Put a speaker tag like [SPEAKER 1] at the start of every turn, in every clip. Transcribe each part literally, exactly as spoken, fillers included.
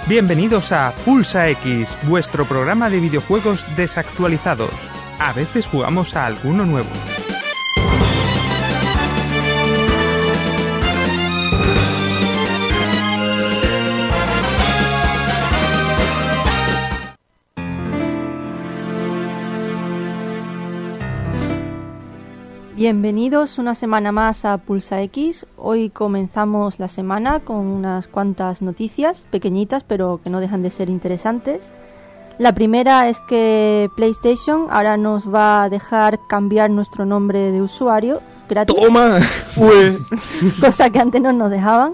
[SPEAKER 1] Bienvenidos a Pulsa X, vuestro programa de videojuegos desactualizados. A veces jugamos a alguno nuevo.
[SPEAKER 2] Bienvenidos una semana más a Pulsa X. Hoy comenzamos la semana con unas cuantas noticias, pequeñitas, pero que no dejan de ser interesantes. La primera es que PlayStation ahora nos va a dejar cambiar nuestro nombre de usuario gratis.
[SPEAKER 3] ¡Toma!
[SPEAKER 2] Pues. Cosa que antes no nos dejaban.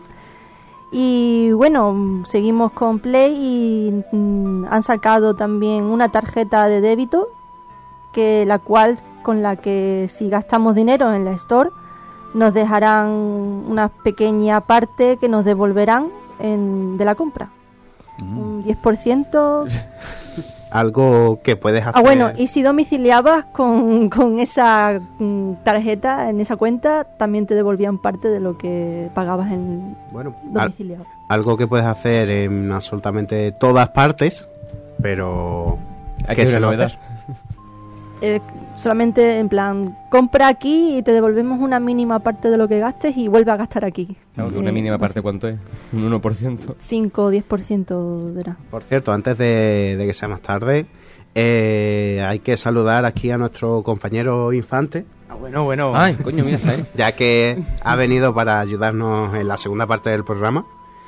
[SPEAKER 2] Y bueno, seguimos con Play y mm, han sacado también una tarjeta de débito que la cual con la que si gastamos dinero en la Store nos dejarán una pequeña parte que nos devolverán en, de la compra. Mm. Un diez por ciento.
[SPEAKER 3] Algo que puedes hacer.
[SPEAKER 2] Ah, bueno, y si domiciliabas con, con esa tarjeta, en esa cuenta, también te devolvían parte de lo que pagabas en
[SPEAKER 3] bueno,
[SPEAKER 2] domiciliado.
[SPEAKER 3] Al, algo que puedes hacer en absolutamente todas partes, pero
[SPEAKER 4] hay que se lo das.
[SPEAKER 2] Eh, solamente en plan, compra aquí y te devolvemos una mínima parte de lo que gastes y vuelve a gastar aquí.
[SPEAKER 4] Claro, ¿una eh, mínima parte no sé. ¿Cuánto es? ¿Un uno por ciento?
[SPEAKER 2] cinco o diez por ciento era.
[SPEAKER 3] Por cierto, antes de, de que sea más tarde, eh, hay que saludar aquí a nuestro compañero Infante.
[SPEAKER 5] Ah, bueno, bueno.
[SPEAKER 4] Ay, coño, mira, está ahí.
[SPEAKER 3] Ya que ha venido para ayudarnos en la segunda parte del programa.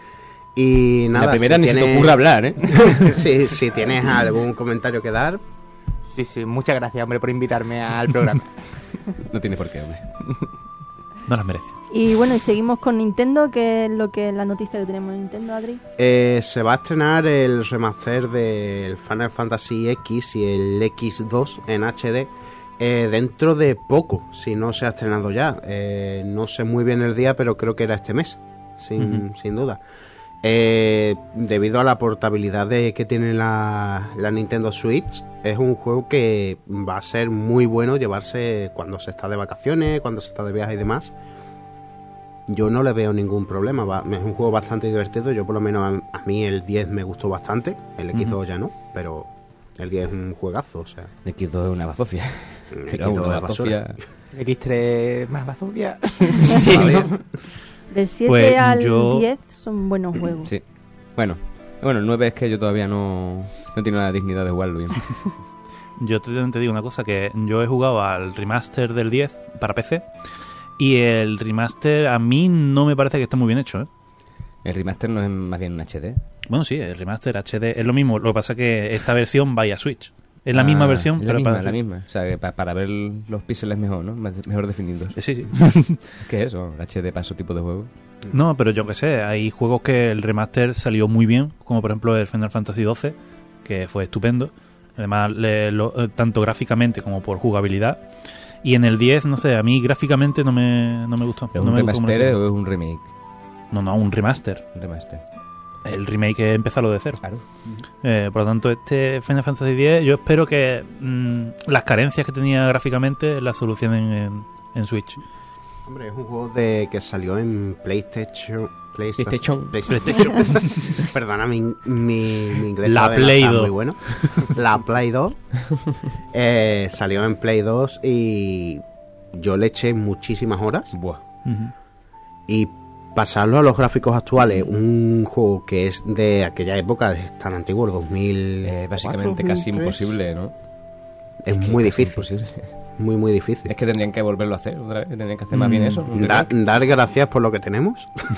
[SPEAKER 3] Y nada,
[SPEAKER 4] la primera
[SPEAKER 3] si
[SPEAKER 4] ni
[SPEAKER 3] tienes...
[SPEAKER 4] se te ocurre hablar, ¿eh?
[SPEAKER 3] sí, si tienes algún comentario que dar...
[SPEAKER 5] Sí, sí, muchas gracias, hombre, por invitarme al programa.
[SPEAKER 4] No tiene por qué, hombre.
[SPEAKER 1] No las merece.
[SPEAKER 2] Y bueno, y seguimos con Nintendo, que es lo que la noticia que tenemos en Nintendo, Adri.
[SPEAKER 3] Eh, se va a estrenar el remaster del Final Fantasy X y el X dos en H D eh, dentro de poco, si no se ha estrenado ya. Eh, no sé muy bien el día, pero creo que era este mes, sin, uh-huh. sin duda. Eh, debido a la portabilidad de que tiene la, la Nintendo Switch, es un juego que va a ser muy bueno llevarse cuando se está de vacaciones, cuando se está de viaje y demás. Yo no le veo ningún problema, va, es un juego bastante divertido. Yo por lo menos a, a mí el diez me gustó bastante, el X dos uh-huh. ya no, pero el diez es un juegazo, o sea.
[SPEAKER 4] El X dos es una bazofia.
[SPEAKER 3] El X dos una bazofia.
[SPEAKER 5] El X tres más bazofia.
[SPEAKER 2] Sí, ¿no? Del siete
[SPEAKER 1] pues
[SPEAKER 2] al
[SPEAKER 1] yo...
[SPEAKER 2] diez son buenos juegos.
[SPEAKER 4] Sí. Bueno, bueno, el nueve es que yo todavía no, no tengo la dignidad de jugarlo bien.
[SPEAKER 1] Yo te, te digo una cosa, que yo he jugado al remaster del diez para P C y el remaster a mí no me parece que esté muy bien hecho, ¿eh?
[SPEAKER 4] El remaster no es más bien un H D.
[SPEAKER 1] Bueno, sí, el remaster H D es lo mismo, lo que pasa es que esta versión va a Switch. Es la ah, misma versión,
[SPEAKER 4] es la
[SPEAKER 1] pero
[SPEAKER 4] misma,
[SPEAKER 1] para
[SPEAKER 4] la misma. O sea, que para, para ver los píxeles mejor, ¿no? Mejor definidos.
[SPEAKER 1] Sí, sí.
[SPEAKER 4] ¿Qué es eso? H D para ese tipo de juegos.
[SPEAKER 1] No, pero yo qué sé, hay juegos que el remaster salió muy bien, como por ejemplo el Final Fantasy doce, que fue estupendo. Además, le, lo, tanto gráficamente como por jugabilidad. Y en el diez, no sé, a mí gráficamente no me, no me gustó.
[SPEAKER 4] ¿Es
[SPEAKER 1] no
[SPEAKER 4] un
[SPEAKER 1] me
[SPEAKER 4] remaster o es un remake?
[SPEAKER 1] No, no, un remaster.
[SPEAKER 4] Un remaster.
[SPEAKER 1] El remake es empezarlo de cero.
[SPEAKER 4] Claro.
[SPEAKER 1] Eh, por lo tanto, este Final Fantasy diez, yo espero que mmm, las carencias que tenía gráficamente las solucionen en, en Switch.
[SPEAKER 3] Hombre, es un juego de que salió en PlayStation.
[SPEAKER 4] PlayStation.
[SPEAKER 3] PlayStation. Perdona, mi, mi, mi inglés
[SPEAKER 1] la Play
[SPEAKER 3] no está
[SPEAKER 1] dos.
[SPEAKER 3] Muy bueno. La Play dos. Eh, salió en Play dos y yo le eché muchísimas horas.
[SPEAKER 4] Buah.
[SPEAKER 1] Uh-huh.
[SPEAKER 3] Y pasarlo a los gráficos actuales, un juego que es de aquella época, es tan antiguo, el dos mil.
[SPEAKER 4] Eh, básicamente casi imposible, ¿no?
[SPEAKER 3] Es, es muy difícil. Imposible. Muy, muy difícil.
[SPEAKER 4] Es que tendrían que volverlo a hacer otra vez, tendrían que hacer más mm. bien eso.
[SPEAKER 3] Da, dar gracias por lo que tenemos.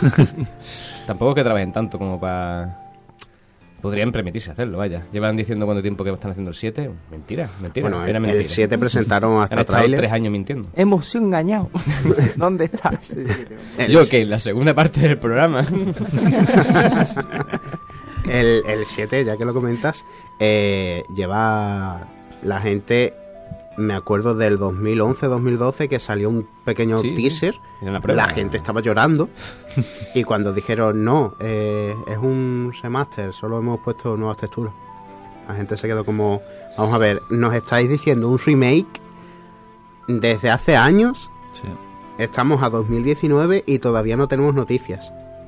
[SPEAKER 4] Tampoco es que trabajen tanto como para... Podrían permitirse hacerlo, vaya. Llevan diciendo cuánto tiempo que están haciendo el siete. Mentira, mentira.
[SPEAKER 3] Bueno,
[SPEAKER 4] era
[SPEAKER 3] el,
[SPEAKER 4] mentira.
[SPEAKER 3] el siete presentaron hasta
[SPEAKER 4] Han
[SPEAKER 3] trailer.
[SPEAKER 4] tres años mintiendo.
[SPEAKER 5] Hemos sido engañados. ¿Dónde estás?
[SPEAKER 4] Yo que en la segunda parte del programa.
[SPEAKER 3] el, el siete, ya que lo comentas, eh, lleva la gente... Me acuerdo del dos mil once, dos mil doce que salió un pequeño sí, teaser.
[SPEAKER 4] La,
[SPEAKER 3] la gente estaba llorando. Y cuando dijeron no, eh, es un remaster, solo hemos puesto nuevas texturas, la gente se quedó como, vamos a ver, nos estáis diciendo un remake desde hace años.
[SPEAKER 1] Sí.
[SPEAKER 3] Estamos a dos mil diecinueve y todavía no tenemos noticias.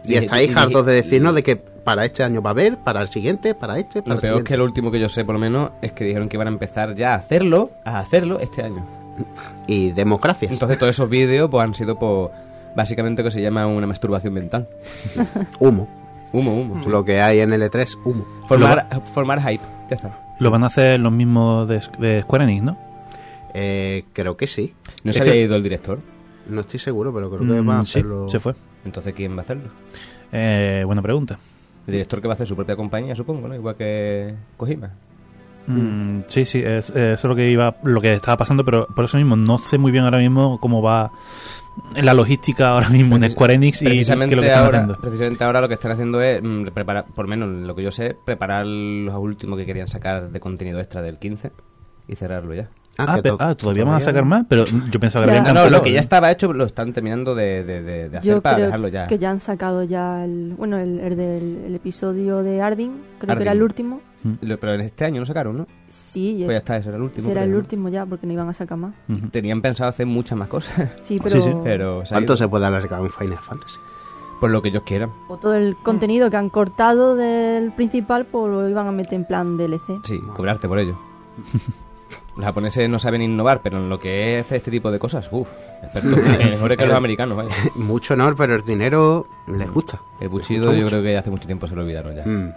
[SPEAKER 3] Y estáis hartos de decirnos de que para este año va a haber, para el siguiente, para este, para
[SPEAKER 4] Lo
[SPEAKER 3] el
[SPEAKER 4] peor es
[SPEAKER 3] siguiente.
[SPEAKER 4] que lo último que yo sé, por lo menos, es que dijeron que iban a empezar ya a hacerlo, a hacerlo este año.
[SPEAKER 3] Y democracias.
[SPEAKER 4] Entonces todos esos vídeos pues han sido por básicamente lo que se llama una masturbación mental.
[SPEAKER 3] Humo.
[SPEAKER 4] Humo, humo. sí.
[SPEAKER 3] Lo que hay en el E tres, humo.
[SPEAKER 4] Formar, formar hype, ya está.
[SPEAKER 1] Lo van a hacer los mismos de, de Square Enix, ¿no?
[SPEAKER 3] Eh, creo que sí.
[SPEAKER 4] ¿No
[SPEAKER 1] Es
[SPEAKER 4] se había
[SPEAKER 1] que-
[SPEAKER 4] ido el director?
[SPEAKER 3] No estoy seguro, pero creo que
[SPEAKER 1] Mm,
[SPEAKER 3] va a
[SPEAKER 1] sí,
[SPEAKER 3] hacerlo.
[SPEAKER 1] se fue.
[SPEAKER 4] Entonces, ¿quién va a hacerlo?
[SPEAKER 1] Eh, buena pregunta.
[SPEAKER 4] El director que va a hacer su propia compañía, supongo, ¿no? Igual que Kojima.
[SPEAKER 1] Mm, sí, sí, es, es eso lo que iba, lo que estaba pasando, pero por eso mismo no sé muy bien ahora mismo cómo va la logística ahora mismo en Square Enix y qué es
[SPEAKER 4] Precisamente,
[SPEAKER 1] lo que están
[SPEAKER 4] ahora,
[SPEAKER 1] haciendo.
[SPEAKER 4] precisamente ahora lo que están haciendo es mm, preparar, por menos lo que yo sé, preparar los últimos que querían sacar de contenido extra del quince y cerrarlo ya.
[SPEAKER 1] Ah,
[SPEAKER 3] que
[SPEAKER 1] pero-
[SPEAKER 3] to-
[SPEAKER 1] ah, ¿todavía van a sacar más? Pero yo pensaba que
[SPEAKER 2] Ya.
[SPEAKER 1] habían
[SPEAKER 4] No, no,
[SPEAKER 1] cancelado,
[SPEAKER 4] lo que
[SPEAKER 1] ¿eh?
[SPEAKER 4] ya estaba hecho lo están terminando de, de, de, de hacer
[SPEAKER 2] Yo
[SPEAKER 4] para
[SPEAKER 2] creo
[SPEAKER 4] dejarlo ya.
[SPEAKER 2] que ya han sacado ya el, bueno, el, el del el episodio de Arvin, creo
[SPEAKER 4] Arvin.
[SPEAKER 2] que era el último.
[SPEAKER 4] Lo- Pero en este año no sacaron, ¿no?
[SPEAKER 2] Sí,
[SPEAKER 4] Pues ya está, ese era el último.
[SPEAKER 2] será
[SPEAKER 4] creo,
[SPEAKER 2] el
[SPEAKER 4] ¿no?
[SPEAKER 2] último ya, porque no iban a sacar más.
[SPEAKER 1] Ujú.
[SPEAKER 4] Tenían pensado hacer muchas más cosas.
[SPEAKER 2] Sí, pero,
[SPEAKER 1] sí,
[SPEAKER 4] Pero se ha
[SPEAKER 3] ¿Cuánto
[SPEAKER 4] ido
[SPEAKER 3] se puede alargar un Final Fantasy?
[SPEAKER 4] por lo que ellos quieran.
[SPEAKER 2] o todo el contenido que han cortado del principal, pues lo iban a meter en plan D L C.
[SPEAKER 4] Sí, cobrarte por ello. Los japoneses no saben innovar, pero en lo que es este tipo de cosas, uff, expertos, mejores que los americanos, vaya.
[SPEAKER 3] Mucho honor, pero el dinero les gusta.
[SPEAKER 4] El
[SPEAKER 3] Les
[SPEAKER 4] buchido
[SPEAKER 3] gusta
[SPEAKER 4] yo
[SPEAKER 3] mucho.
[SPEAKER 4] creo que hace mucho tiempo se lo olvidaron ya.
[SPEAKER 3] Mm.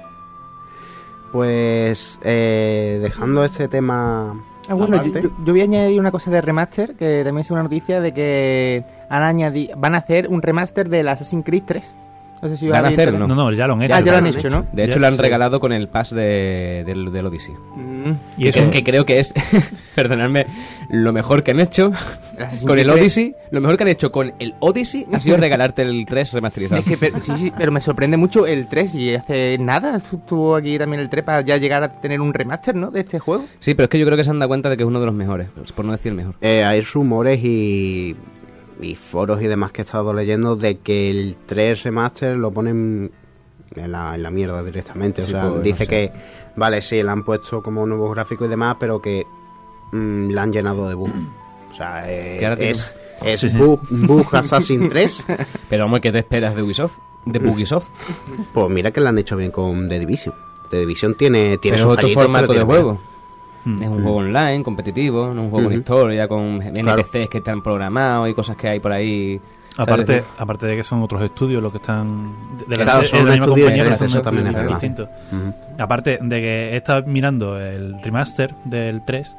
[SPEAKER 3] Pues eh, dejando este tema
[SPEAKER 5] Ah, bueno, yo,
[SPEAKER 3] aparte,
[SPEAKER 5] yo- yo voy a añadir una cosa de remaster, que también es una noticia de que han añadido, van a hacer un remaster del Assassin's Creed tres. No sé si
[SPEAKER 4] Van a
[SPEAKER 5] alguien
[SPEAKER 4] hacerlo,
[SPEAKER 5] sabe.
[SPEAKER 1] No, no, ya lo han hecho.
[SPEAKER 5] Ya, ya lo han
[SPEAKER 3] lo han
[SPEAKER 5] hecho, ¿no?
[SPEAKER 4] De hecho,
[SPEAKER 1] Ya,
[SPEAKER 4] lo han
[SPEAKER 1] sí.
[SPEAKER 4] regalado con el pass de, del, del Odyssey.
[SPEAKER 5] Mm.
[SPEAKER 1] Y eso,
[SPEAKER 4] que, que creo que es, perdonadme, lo mejor que han hecho
[SPEAKER 5] El Assassin's
[SPEAKER 4] con el
[SPEAKER 5] Creed tres.
[SPEAKER 4] Odyssey. Lo mejor que han hecho con el Odyssey ha sido regalarte el tres remasterizado.
[SPEAKER 5] Es que, pero, sí, sí, pero me sorprende mucho el tres y hace nada estuvo aquí también el tres para ya llegar a tener un remaster, ¿no? De este juego.
[SPEAKER 4] Sí, pero es que yo creo que se han dado cuenta de que es uno de los mejores, por no decir el mejor.
[SPEAKER 3] eh, hay rumores y, y foros y demás que he estado leyendo de que el tres Remaster lo ponen en la, en la mierda directamente.
[SPEAKER 4] Sí,
[SPEAKER 3] o sea,
[SPEAKER 4] pues,
[SPEAKER 3] dice
[SPEAKER 4] no sé.
[SPEAKER 3] que, vale, sí, le han puesto como nuevos gráficos y demás, pero que mm, la han llenado de bugs. O sea, eh,
[SPEAKER 4] Que ahora tiene-
[SPEAKER 3] es, es
[SPEAKER 1] Sí, sí.
[SPEAKER 3] bug, bug Assassin tres.
[SPEAKER 4] Pero vamos, ¿qué te esperas de Ubisoft? De Bugisoft.
[SPEAKER 3] Pues mira que lo han hecho bien con The Division. The Division tiene, tiene
[SPEAKER 4] Pero es
[SPEAKER 3] sus
[SPEAKER 4] otro
[SPEAKER 3] fallitos,
[SPEAKER 4] formato
[SPEAKER 3] pero
[SPEAKER 4] de
[SPEAKER 3] tiene
[SPEAKER 4] juego.
[SPEAKER 1] Mm.
[SPEAKER 4] Es un juego online, competitivo, no un juego con
[SPEAKER 3] Ujú.
[SPEAKER 4] historia, con N
[SPEAKER 3] Claro.
[SPEAKER 4] P Cs que están programados y cosas que hay por ahí.
[SPEAKER 1] aparte,
[SPEAKER 4] ¿sabes?
[SPEAKER 1] aparte de que son otros estudios los que están de, de la,
[SPEAKER 3] Claro,
[SPEAKER 1] de
[SPEAKER 3] son
[SPEAKER 1] la misma
[SPEAKER 3] estudios
[SPEAKER 1] compañía, pero
[SPEAKER 3] diferentes,
[SPEAKER 1] son
[SPEAKER 3] eso también
[SPEAKER 1] estudios
[SPEAKER 3] es verdad.
[SPEAKER 1] distintos.
[SPEAKER 3] Ujú.
[SPEAKER 1] Aparte de que he estado mirando el remaster del tres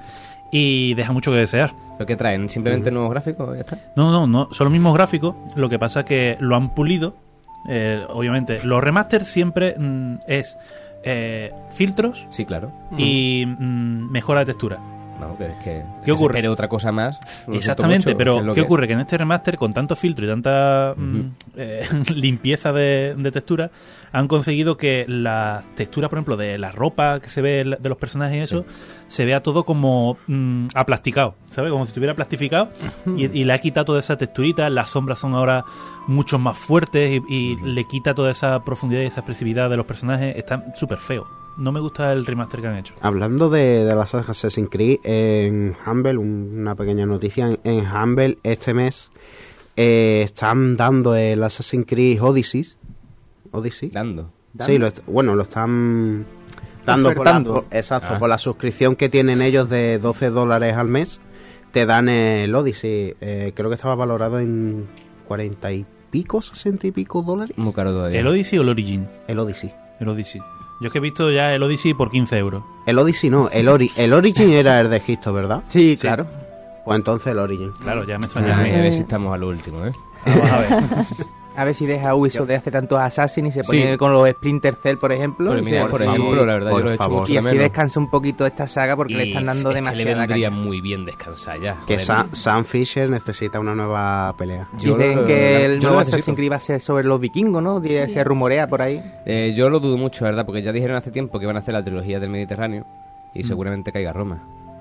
[SPEAKER 1] y deja mucho que desear.
[SPEAKER 4] ¿Lo que traen? ¿Simplemente nuevos gráficos? Ya está.
[SPEAKER 1] No, no, no, son los mismos gráficos, lo que pasa es que lo han pulido. eh, obviamente, los remasters siempre mm, es eh, filtros
[SPEAKER 4] Sí, claro.
[SPEAKER 1] y mm, mejora de textura.
[SPEAKER 4] Vamos, que es que.
[SPEAKER 1] ¿Qué ocurre?
[SPEAKER 4] Pero otra cosa más. lo siento
[SPEAKER 1] Exactamente,
[SPEAKER 4] mucho,
[SPEAKER 1] pero
[SPEAKER 4] que es lo
[SPEAKER 1] ¿qué
[SPEAKER 4] que-
[SPEAKER 1] ocurre? Que en este remaster, con tanto filtro y tanta mm,
[SPEAKER 4] Ujú.
[SPEAKER 1] eh, limpieza de, de textura, han conseguido que la textura, por ejemplo, de la ropa que se ve el- de los personajes y eso, se vea todo como mm, aplasticado, ¿sabes? Como si estuviera plastificado y, y le ha quitado toda esa texturita, las sombras son ahora mucho más fuertes y, y le quita toda esa profundidad y esa expresividad de los personajes, está súper feo. No me gusta el remaster que han hecho.
[SPEAKER 3] Hablando de, de las Assassin's Creed, en Humble, un- una pequeña noticia, en, en Humble este mes eh, están dando el Assassin's Creed Odyssey. Odyssey.
[SPEAKER 4] Dando.
[SPEAKER 3] Sí, lo est- bueno, lo están dando por la,
[SPEAKER 5] Ofertando.
[SPEAKER 3] por- exacto,
[SPEAKER 4] Ah.
[SPEAKER 3] por la suscripción que tienen ellos de doce dólares al mes, te dan el Odyssey. Eh, creo que estaba valorado en cuarenta y pico, sesenta y pico dólares.
[SPEAKER 4] Muy caro todavía.
[SPEAKER 1] ¿El Odyssey o el Origin?
[SPEAKER 3] El Odyssey.
[SPEAKER 1] El Odyssey. Yo es que he visto ya el Odyssey por quince euros.
[SPEAKER 3] El Odyssey no, el, ori el Origin era el de Egipto, ¿verdad?
[SPEAKER 5] Sí, claro.
[SPEAKER 3] Pues entonces el Origin.
[SPEAKER 1] Claro, ya me
[SPEAKER 4] Ay,
[SPEAKER 1] extraña.
[SPEAKER 4] a ver si estamos a lo último, ¿eh?
[SPEAKER 1] Vamos a ver.
[SPEAKER 5] A ver si deja Ubisoft de hacer tantos Assassin y se pone
[SPEAKER 4] Sí.
[SPEAKER 5] con los Splinter Cell, por ejemplo.
[SPEAKER 4] Pero
[SPEAKER 5] y
[SPEAKER 4] mira,
[SPEAKER 5] se-
[SPEAKER 4] por
[SPEAKER 5] y-
[SPEAKER 4] ejemplo, la verdad,
[SPEAKER 3] por
[SPEAKER 4] yo lo he hecho
[SPEAKER 3] favor.
[SPEAKER 4] mucho
[SPEAKER 5] Y
[SPEAKER 4] de
[SPEAKER 5] así
[SPEAKER 4] menos.
[SPEAKER 5] descansa un poquito esta saga porque le están dando
[SPEAKER 4] es que
[SPEAKER 5] demasiada
[SPEAKER 4] le vendría
[SPEAKER 5] caña.
[SPEAKER 4] muy bien descansar ya.
[SPEAKER 3] Que
[SPEAKER 4] joder.
[SPEAKER 3] Sa- Sam Fisher necesita una nueva pelea.
[SPEAKER 4] Yo
[SPEAKER 5] Dicen
[SPEAKER 4] lo-
[SPEAKER 5] que el
[SPEAKER 4] yo lo
[SPEAKER 5] nuevo
[SPEAKER 4] necesito.
[SPEAKER 5] Assassin's Creed va a ser sobre los vikingos, ¿no? Die- Se rumorea por ahí.
[SPEAKER 4] Eh, yo lo dudo mucho, ¿verdad? Porque ya dijeron hace tiempo que van a hacer la trilogía del Mediterráneo y seguramente caiga Roma.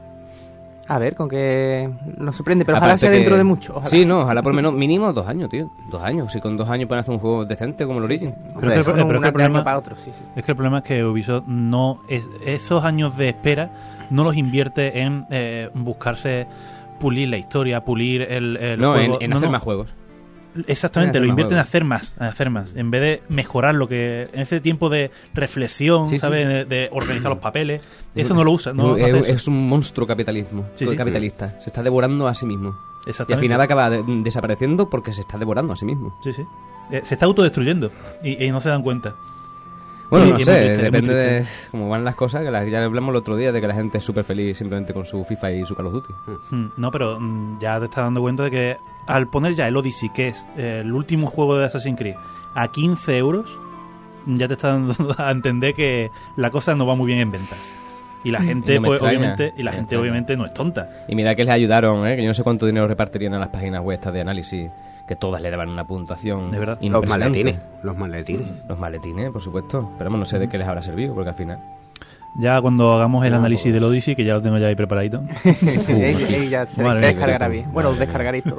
[SPEAKER 5] A ver, con que nos sorprende, pero ojalá
[SPEAKER 4] Aparte
[SPEAKER 5] sea
[SPEAKER 4] que-
[SPEAKER 5] dentro de mucho. Ojalá.
[SPEAKER 4] Sí, no, ojalá por lo menos mínimo dos años, tío. Dos años. Si con dos años pueden hacer un juego decente como el Origin.
[SPEAKER 1] Pero es que el-
[SPEAKER 5] Son
[SPEAKER 1] pero es que el
[SPEAKER 5] una de
[SPEAKER 1] problema-
[SPEAKER 5] año para otro, sí, sí.
[SPEAKER 1] Es que el problema es que Ubisoft no es, esos años de espera no los invierte en eh, buscarse pulir la historia, pulir el, el
[SPEAKER 4] No, en,
[SPEAKER 1] juego.
[SPEAKER 4] en
[SPEAKER 1] No,
[SPEAKER 4] hacer
[SPEAKER 1] no.
[SPEAKER 4] más juegos.
[SPEAKER 1] Exactamente,
[SPEAKER 4] Hacer
[SPEAKER 1] lo
[SPEAKER 4] más
[SPEAKER 1] invierten en
[SPEAKER 4] juegos.
[SPEAKER 1] hacer más, en hacer más, en vez de mejorar lo que en ese tiempo de reflexión,
[SPEAKER 4] Sí, sí.
[SPEAKER 1] ¿sabes? De, de organizar los papeles, eso no lo usa, no, no
[SPEAKER 4] es,
[SPEAKER 1] hace eso.
[SPEAKER 4] es un monstruo capitalismo,
[SPEAKER 1] Sí, sí.
[SPEAKER 4] capitalista. Se está devorando a sí mismo. Y al
[SPEAKER 1] Exactamente.
[SPEAKER 4] final acaba de- desapareciendo porque se está devorando a sí mismo.
[SPEAKER 1] Sí, sí. Eh, se está autodestruyendo y, y no se dan cuenta.
[SPEAKER 4] Bueno,
[SPEAKER 1] Y-
[SPEAKER 4] no
[SPEAKER 1] y es
[SPEAKER 4] sé,
[SPEAKER 1] muy triste, es muy
[SPEAKER 4] depende de
[SPEAKER 1] triste.
[SPEAKER 4] cómo van las cosas, que la- ya hablamos el otro día de que la gente es súper feliz simplemente con su FIFA y su Call of Duty.
[SPEAKER 1] Mm, No, pero mm, ya te estás dando cuenta de que al poner ya el Odyssey, que es eh, el último juego de Assassin's Creed, a quince euros, ya te está dando a entender que la cosa no va muy bien en ventas. Y la gente,
[SPEAKER 4] Y no me
[SPEAKER 1] pues,
[SPEAKER 4] extraña,
[SPEAKER 1] obviamente, y la
[SPEAKER 4] no me
[SPEAKER 1] gente
[SPEAKER 4] extraña.
[SPEAKER 1] obviamente no es tonta.
[SPEAKER 4] Y mira que les ayudaron, ¿eh? Que yo no sé cuánto dinero repartirían a las páginas web estas de análisis, que todas le daban una puntuación
[SPEAKER 1] De verdad.
[SPEAKER 3] Los
[SPEAKER 4] impresionante.
[SPEAKER 3] maletines. Los maletines.
[SPEAKER 4] Los maletines, por supuesto. Pero vamos, no sé de qué les habrá servido, porque al final...
[SPEAKER 1] Ya cuando hagamos el
[SPEAKER 3] No,
[SPEAKER 1] análisis
[SPEAKER 3] pues-
[SPEAKER 1] del Odyssey, que ya lo tengo ya ahí preparadito.
[SPEAKER 5] Ey, ey, ya se
[SPEAKER 1] Madre mía,
[SPEAKER 5] descargará
[SPEAKER 4] qué
[SPEAKER 5] bien. Bueno, os descargaréis todo.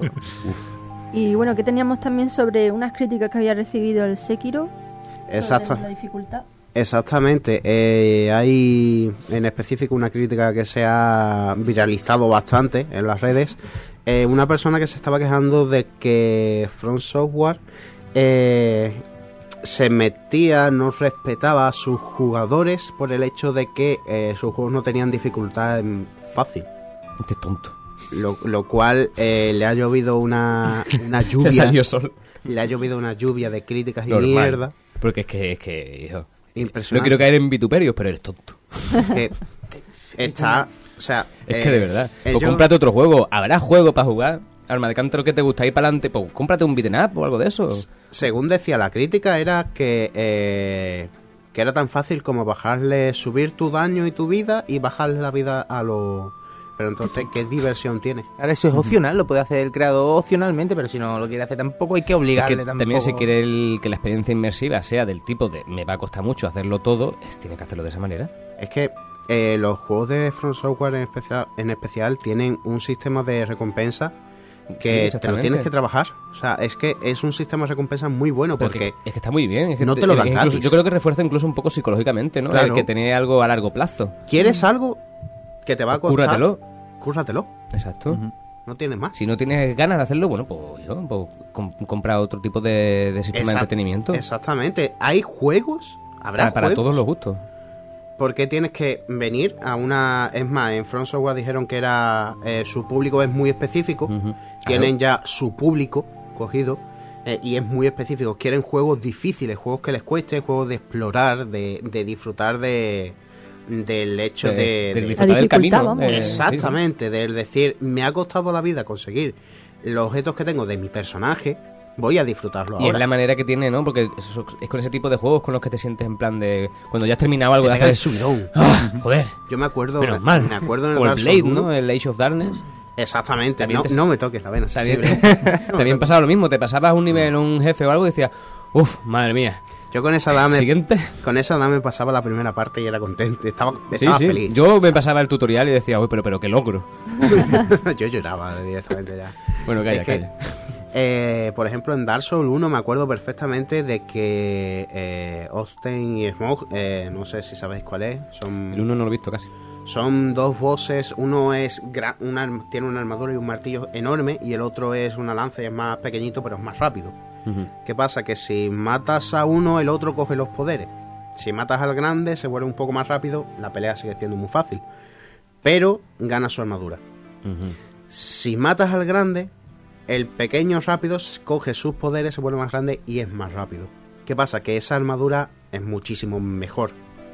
[SPEAKER 2] Y bueno, que teníamos también sobre unas críticas que había recibido el Sekiro.
[SPEAKER 3] Exacto.
[SPEAKER 2] Sobre la dificultad.
[SPEAKER 3] Exactamente. Eh, hay en específico una crítica que se ha viralizado bastante en las redes. Eh, una persona que se estaba quejando de que From Software eh, se metía, no respetaba a sus jugadores por el hecho de que eh, sus juegos no tenían dificultad en fácil.
[SPEAKER 4] Este es tonto.
[SPEAKER 3] Lo, lo cual eh, le ha llovido una, una lluvia.
[SPEAKER 4] Se salió sol.
[SPEAKER 3] Le ha llovido una lluvia de críticas y
[SPEAKER 4] Normal.
[SPEAKER 3] mierda.
[SPEAKER 4] Porque es que, es que, hijo... No
[SPEAKER 3] Impresionante.
[SPEAKER 4] quiero caer en vituperios, pero eres tonto.
[SPEAKER 3] Que está, o sea,
[SPEAKER 4] Es
[SPEAKER 3] eh,
[SPEAKER 4] que de verdad. Pues
[SPEAKER 3] ellos-
[SPEAKER 4] cómprate otro juego. ¿Habrá juego para jugar? Alma de cántaro que te gusta ir para adelante, pues cómprate un beat'em up o algo de eso.
[SPEAKER 3] según decía la crítica, era que eh, que era tan fácil como bajarle, subir tu daño y tu vida y bajarle la vida a los... Pero entonces, ¿qué diversión tiene?
[SPEAKER 5] Ahora eso es opcional, lo puede hacer el creador opcionalmente, pero si no lo quiere hacer tampoco hay que
[SPEAKER 4] Es
[SPEAKER 5] obligarle
[SPEAKER 4] que
[SPEAKER 5] tampoco.
[SPEAKER 4] también si quiere el- que la experiencia inmersiva sea del tipo de me va a costar mucho hacerlo todo, es- tiene que hacerlo de esa manera.
[SPEAKER 3] Es que eh, los juegos de From Software en especial, en especial tienen un sistema de recompensa
[SPEAKER 4] Sí,
[SPEAKER 3] que te lo
[SPEAKER 4] exactamente.
[SPEAKER 3] tienes que trabajar. O sea, es que es un sistema de recompensa muy bueno
[SPEAKER 4] Pero
[SPEAKER 3] porque...
[SPEAKER 4] que- es que está muy bien. Es que
[SPEAKER 3] no te lo dan
[SPEAKER 4] incluso-
[SPEAKER 3] gratis.
[SPEAKER 4] Yo creo que refuerza incluso un poco psicológicamente, ¿no?
[SPEAKER 3] Claro.
[SPEAKER 4] El que tener algo a largo plazo.
[SPEAKER 3] ¿Quieres algo que te va a costar?
[SPEAKER 4] Cúrratelo.
[SPEAKER 3] Cúrratelo.
[SPEAKER 4] Exacto.
[SPEAKER 1] Ujú.
[SPEAKER 3] No tienes más.
[SPEAKER 4] Si no tienes ganas de hacerlo, bueno, pues, yo, pues com- compra otro tipo de, de sistema de
[SPEAKER 3] Exact-
[SPEAKER 4] entretenimiento.
[SPEAKER 3] Exactamente. Hay juegos, habrá
[SPEAKER 4] Para, para
[SPEAKER 3] juegos.
[SPEAKER 4] todos los gustos.
[SPEAKER 3] ¿Por qué tienes que venir a una... Es más, en From Software dijeron que era eh, su público es muy específico.
[SPEAKER 4] Ujú.
[SPEAKER 3] Tienen ya su público cogido eh, y es muy específico. Quieren juegos difíciles, juegos que les cueste, juegos de explorar, de, de disfrutar de del hecho
[SPEAKER 4] De-
[SPEAKER 3] de...
[SPEAKER 4] de
[SPEAKER 3] de-
[SPEAKER 4] disfrutar
[SPEAKER 2] La
[SPEAKER 4] del
[SPEAKER 2] dificultad,
[SPEAKER 4] camino.
[SPEAKER 2] vamos.
[SPEAKER 4] eh,
[SPEAKER 3] Exactamente, del decir, me ha costado la vida conseguir los objetos que tengo de mi personaje, voy a disfrutarlo
[SPEAKER 4] sí, sí. Y es
[SPEAKER 3] ahora.
[SPEAKER 4] la manera que tiene, ¿no? Porque eso- es con ese tipo de juegos con los que te sientes en plan de... Cuando ya has terminado algo
[SPEAKER 3] Te
[SPEAKER 4] de
[SPEAKER 3] pega el
[SPEAKER 4] hacer...
[SPEAKER 3] subidón.
[SPEAKER 4] ¡Ah, joder!
[SPEAKER 3] Yo me acuerdo,
[SPEAKER 4] Menos mal.
[SPEAKER 3] me acuerdo en el
[SPEAKER 4] Como el
[SPEAKER 3] Dark
[SPEAKER 4] Blade,
[SPEAKER 3] Souls uno.
[SPEAKER 4] ¿no? El Age of Darkness.
[SPEAKER 3] Exactamente,
[SPEAKER 4] También
[SPEAKER 3] no,
[SPEAKER 4] te-
[SPEAKER 3] no me toques la vena
[SPEAKER 4] También,
[SPEAKER 3] sensible.
[SPEAKER 4] también pasaba lo mismo. Te pasabas un nivel, un jefe o algo y decías... Uf, madre mía.
[SPEAKER 3] Yo con esa edad me,
[SPEAKER 4] Siguiente.
[SPEAKER 3] con esa edad me pasaba la primera parte y era contento, estaba,
[SPEAKER 4] Sí,
[SPEAKER 3] estaba
[SPEAKER 4] sí.
[SPEAKER 3] feliz.
[SPEAKER 4] Yo me pasaba el tutorial y decía, uy, pero, pero qué logro.
[SPEAKER 3] Yo lloraba directamente ya.
[SPEAKER 4] Bueno, calla,
[SPEAKER 3] Es que,
[SPEAKER 4] calla.
[SPEAKER 3] eh, por ejemplo, en Dark Souls uno me acuerdo perfectamente de que eh, Austin y Smoke, eh, no sé si sabéis cuál es, son,
[SPEAKER 4] El uno no lo he visto casi.
[SPEAKER 3] son dos bosses. Uno es gra- una, arm- tiene una armadura y un martillo enorme y el otro es una lanza y es más pequeñito pero es más rápido.
[SPEAKER 4] Ujú.
[SPEAKER 3] ¿Qué pasa? Que si matas a uno, el otro coge los poderes. Si matas al grande, se vuelve un poco más rápido, la pelea sigue siendo muy fácil. Pero gana su armadura.
[SPEAKER 4] Ujú.
[SPEAKER 3] Si matas al grande, el pequeño rápido coge sus poderes, se vuelve más grande y es más rápido. ¿Qué pasa? Que esa armadura es muchísimo mejor.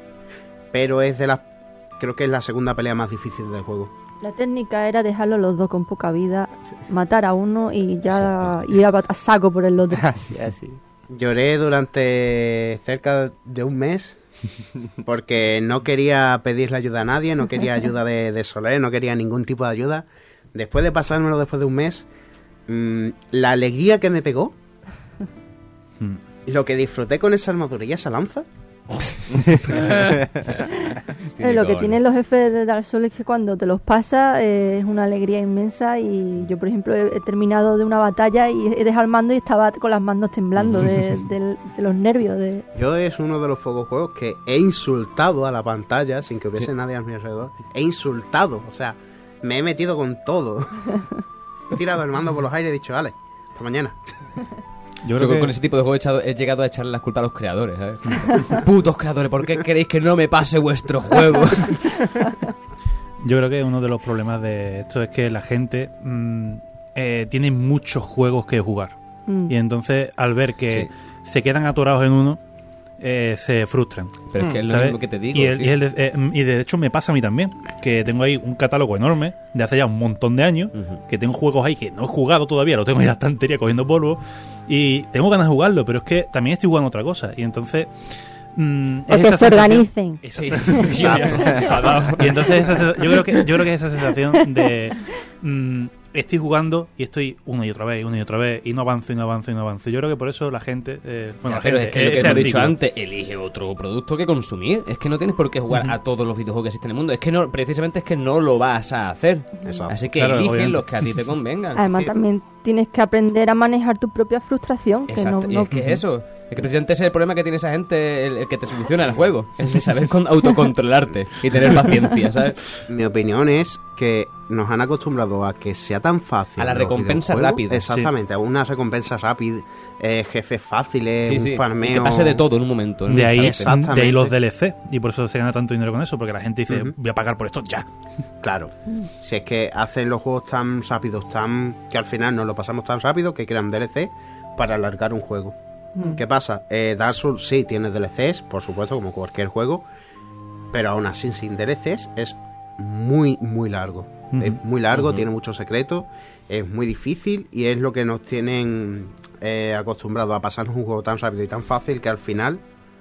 [SPEAKER 3] Pero es de las... Creo que es la segunda pelea más difícil del juego.
[SPEAKER 2] La técnica era dejarlos los dos con poca vida, matar a uno y ya ir a, a saco por el otro.
[SPEAKER 5] Así, así.
[SPEAKER 3] Lloré durante cerca de un mes porque no quería pedirle ayuda a nadie, no quería ayuda de, de Soler, no quería ningún tipo de ayuda. Después de pasármelo después de un mes, mmm, la alegría que me pegó,
[SPEAKER 1] Mm.
[SPEAKER 3] lo que disfruté con esa armadura y esa lanza,
[SPEAKER 2] Eh, lo que tienen los jefes de Dark Souls es que cuando te los pasas eh, es una alegría inmensa y yo por ejemplo he, he terminado de una batalla y he dejado el mando y estaba con las manos temblando de, de- de los nervios. De...
[SPEAKER 3] yo es uno de los pocos juegos que he insultado a la pantalla sin que hubiese
[SPEAKER 4] Sí.
[SPEAKER 3] nadie a mi alrededor. He insultado, o sea, me he metido con todo. He tirado el mando por los aires y he dicho, vale, Hasta mañana.
[SPEAKER 1] Yo
[SPEAKER 4] Yo
[SPEAKER 1] creo
[SPEAKER 4] con,
[SPEAKER 1] que
[SPEAKER 4] con ese tipo de juego he, echado- he llegado a echarle las culpas a los creadores, ¿sabes? Putos creadores, ¿por qué queréis que no me pase vuestro juego?
[SPEAKER 1] Yo creo que uno de los problemas de esto es que la gente mm, eh, tiene muchos juegos que jugar.
[SPEAKER 2] Mm.
[SPEAKER 1] Y entonces, al ver que
[SPEAKER 4] Sí.
[SPEAKER 1] se quedan atorados en uno, eh, se frustran.
[SPEAKER 4] Pero es que es lo
[SPEAKER 1] ¿sabes?
[SPEAKER 4] mismo que te digo.
[SPEAKER 1] Y, el-
[SPEAKER 4] tío.
[SPEAKER 1] y el de, eh, y de hecho me pasa a mí también, que tengo ahí un catálogo enorme de hace ya un montón de años,
[SPEAKER 4] Ujú.
[SPEAKER 1] que tengo juegos ahí que no he jugado todavía, lo tengo en la estantería cogiendo polvo, y tengo ganas de jugarlo, pero es que también estoy jugando otra cosa. Y entonces... mm,
[SPEAKER 2] O
[SPEAKER 1] es
[SPEAKER 2] que
[SPEAKER 1] esa
[SPEAKER 2] se
[SPEAKER 1] sensación-
[SPEAKER 2] organicen.
[SPEAKER 4] Sí.
[SPEAKER 1] Claro. Y entonces esa sensa- yo creo que yo creo que es esa sensación de mm, estoy jugando y estoy una y otra vez y una y otra vez y no avanzo y no avanzo y no avanzo. Yo creo que por eso la gente eh, bueno,
[SPEAKER 4] Ya,
[SPEAKER 1] la
[SPEAKER 4] pero
[SPEAKER 1] gente,
[SPEAKER 4] es que lo que
[SPEAKER 1] ese
[SPEAKER 4] te he dicho
[SPEAKER 1] artículo.
[SPEAKER 4] antes, elige otro producto que consumir. Es que no tienes por qué jugar a todos los videojuegos que existen en el mundo. Es que no, precisamente es que no lo vas a hacer.
[SPEAKER 3] Exacto.
[SPEAKER 4] Así que
[SPEAKER 1] Claro,
[SPEAKER 4] elige
[SPEAKER 1] obviamente.
[SPEAKER 4] los que a ti te convengan.
[SPEAKER 2] Además, también tienes que aprender a manejar tu propia frustración. Que no,
[SPEAKER 4] Exacto, y
[SPEAKER 2] no-
[SPEAKER 4] es que es eso. Es que precisamente ese es el problema que tiene esa gente, el, el que te soluciona el juego. El de saber con, autocontrolarte y tener paciencia, ¿sabes?
[SPEAKER 3] Mi opinión es que nos han acostumbrado a que sea tan fácil.
[SPEAKER 4] A la
[SPEAKER 3] los
[SPEAKER 4] recompensa
[SPEAKER 3] videojuegos.
[SPEAKER 4] rápida.
[SPEAKER 3] Exactamente, a una recompensa rápida, eh, jefes fáciles,
[SPEAKER 4] Sí,
[SPEAKER 3] un
[SPEAKER 4] sí.
[SPEAKER 3] farmeo.
[SPEAKER 4] Y que pase de todo en un momento. en
[SPEAKER 1] De
[SPEAKER 4] un
[SPEAKER 1] ahí,
[SPEAKER 4] instante.
[SPEAKER 1] de ahí los D L C y por eso se gana tanto dinero con eso, porque la gente dice
[SPEAKER 3] Ujú.
[SPEAKER 1] voy a pagar por esto ya.
[SPEAKER 3] Claro, si es que hacen los juegos tan rápidos, tan que al final nos lo pasamos tan rápido que crean D L C para alargar un juego.
[SPEAKER 2] Mm.
[SPEAKER 3] ¿Qué pasa? Eh, Dark Souls sí tiene D L Cs, por supuesto, como cualquier juego, pero aún así sin D L Cs es muy, muy largo.
[SPEAKER 1] Ujú.
[SPEAKER 3] Es muy largo,
[SPEAKER 4] Ujú.
[SPEAKER 3] tiene muchos secretos, es muy difícil y es lo que nos tienen eh, acostumbrados a pasarnos un juego tan rápido y tan fácil que al final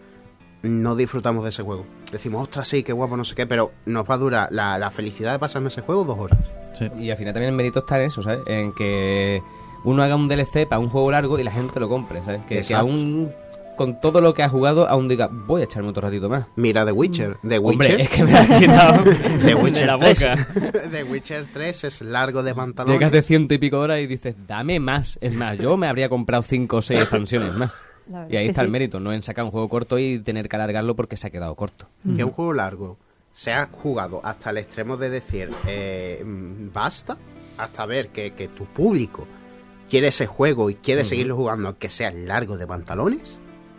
[SPEAKER 3] no disfrutamos de ese juego. Decimos, ostras, sí, qué guapo, no sé qué, pero nos va a durar la, la felicidad de pasarme ese juego dos horas.
[SPEAKER 1] Sí.
[SPEAKER 4] Y al final también el mérito está en eso, ¿sabes? En que uno haga un D L C para un juego largo y la gente lo compre, ¿sabes? Que, que
[SPEAKER 3] Exacto.
[SPEAKER 4] aún, con todo lo que ha jugado, aún diga, voy a echarme otro ratito más.
[SPEAKER 3] Mira The Witcher. The
[SPEAKER 4] Hombre,
[SPEAKER 3] Witcher,
[SPEAKER 4] es que me ha quitado
[SPEAKER 3] The Witcher
[SPEAKER 4] de la
[SPEAKER 3] tres.
[SPEAKER 4] boca.
[SPEAKER 3] The Witcher tres es largo de pantalones.
[SPEAKER 4] Llegas de ciento y pico horas y dices, dame más. Es más, yo me habría comprado cinco o seis expansiones más.
[SPEAKER 2] La verdad
[SPEAKER 4] Y ahí
[SPEAKER 2] que
[SPEAKER 4] está el
[SPEAKER 2] sí.
[SPEAKER 4] mérito, no en sacar un juego corto y tener que alargarlo porque se ha quedado corto.
[SPEAKER 3] Que un juego largo se ha jugado hasta el extremo de decir eh, mm, basta, hasta ver que, que tu público quiere ese juego y quiere
[SPEAKER 4] Ujú.
[SPEAKER 3] seguirlo jugando aunque sea largo de pantalones.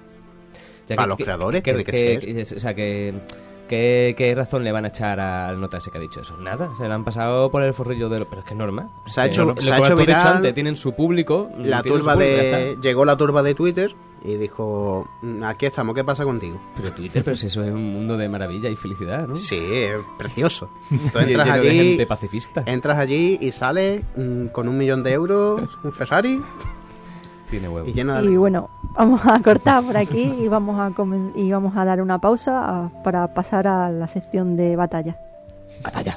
[SPEAKER 4] Ya
[SPEAKER 3] Para los creadores tiene que ser.
[SPEAKER 4] O sea, que... ¿Qué, ¿Qué razón le van a echar al nota ese que ha dicho eso? Nada, se le han pasado por el forrillo de lo... Pero es que es normal.
[SPEAKER 3] Se ha
[SPEAKER 4] Es que
[SPEAKER 3] hecho-
[SPEAKER 4] lo-
[SPEAKER 3] se
[SPEAKER 4] lo
[SPEAKER 3] ha
[SPEAKER 4] que
[SPEAKER 3] hecho
[SPEAKER 4] tú has dicho
[SPEAKER 3] viral
[SPEAKER 4] antes, tienen su público.
[SPEAKER 3] La
[SPEAKER 4] tienen su
[SPEAKER 3] turba
[SPEAKER 4] público, ya
[SPEAKER 3] de
[SPEAKER 4] está.
[SPEAKER 3] llegó la turba de Twitter y dijo, "Mm, aquí estamos, ¿qué pasa contigo?"
[SPEAKER 4] Pero Twitter, pero si eso es un mundo de maravilla y felicidad, ¿no?
[SPEAKER 3] Sí, es precioso. Tú
[SPEAKER 4] Lleno
[SPEAKER 3] entras
[SPEAKER 4] de
[SPEAKER 3] allí,
[SPEAKER 4] gente pacifista.
[SPEAKER 3] entras allí y sales mm, con un millón de euros, un Ferrari
[SPEAKER 4] Tiene huevo.
[SPEAKER 3] y lleno de...
[SPEAKER 2] Y bueno, vamos a cortar por aquí y vamos a comen- y vamos a dar una pausa a- para pasar a la sección de batalla.
[SPEAKER 4] Batalla.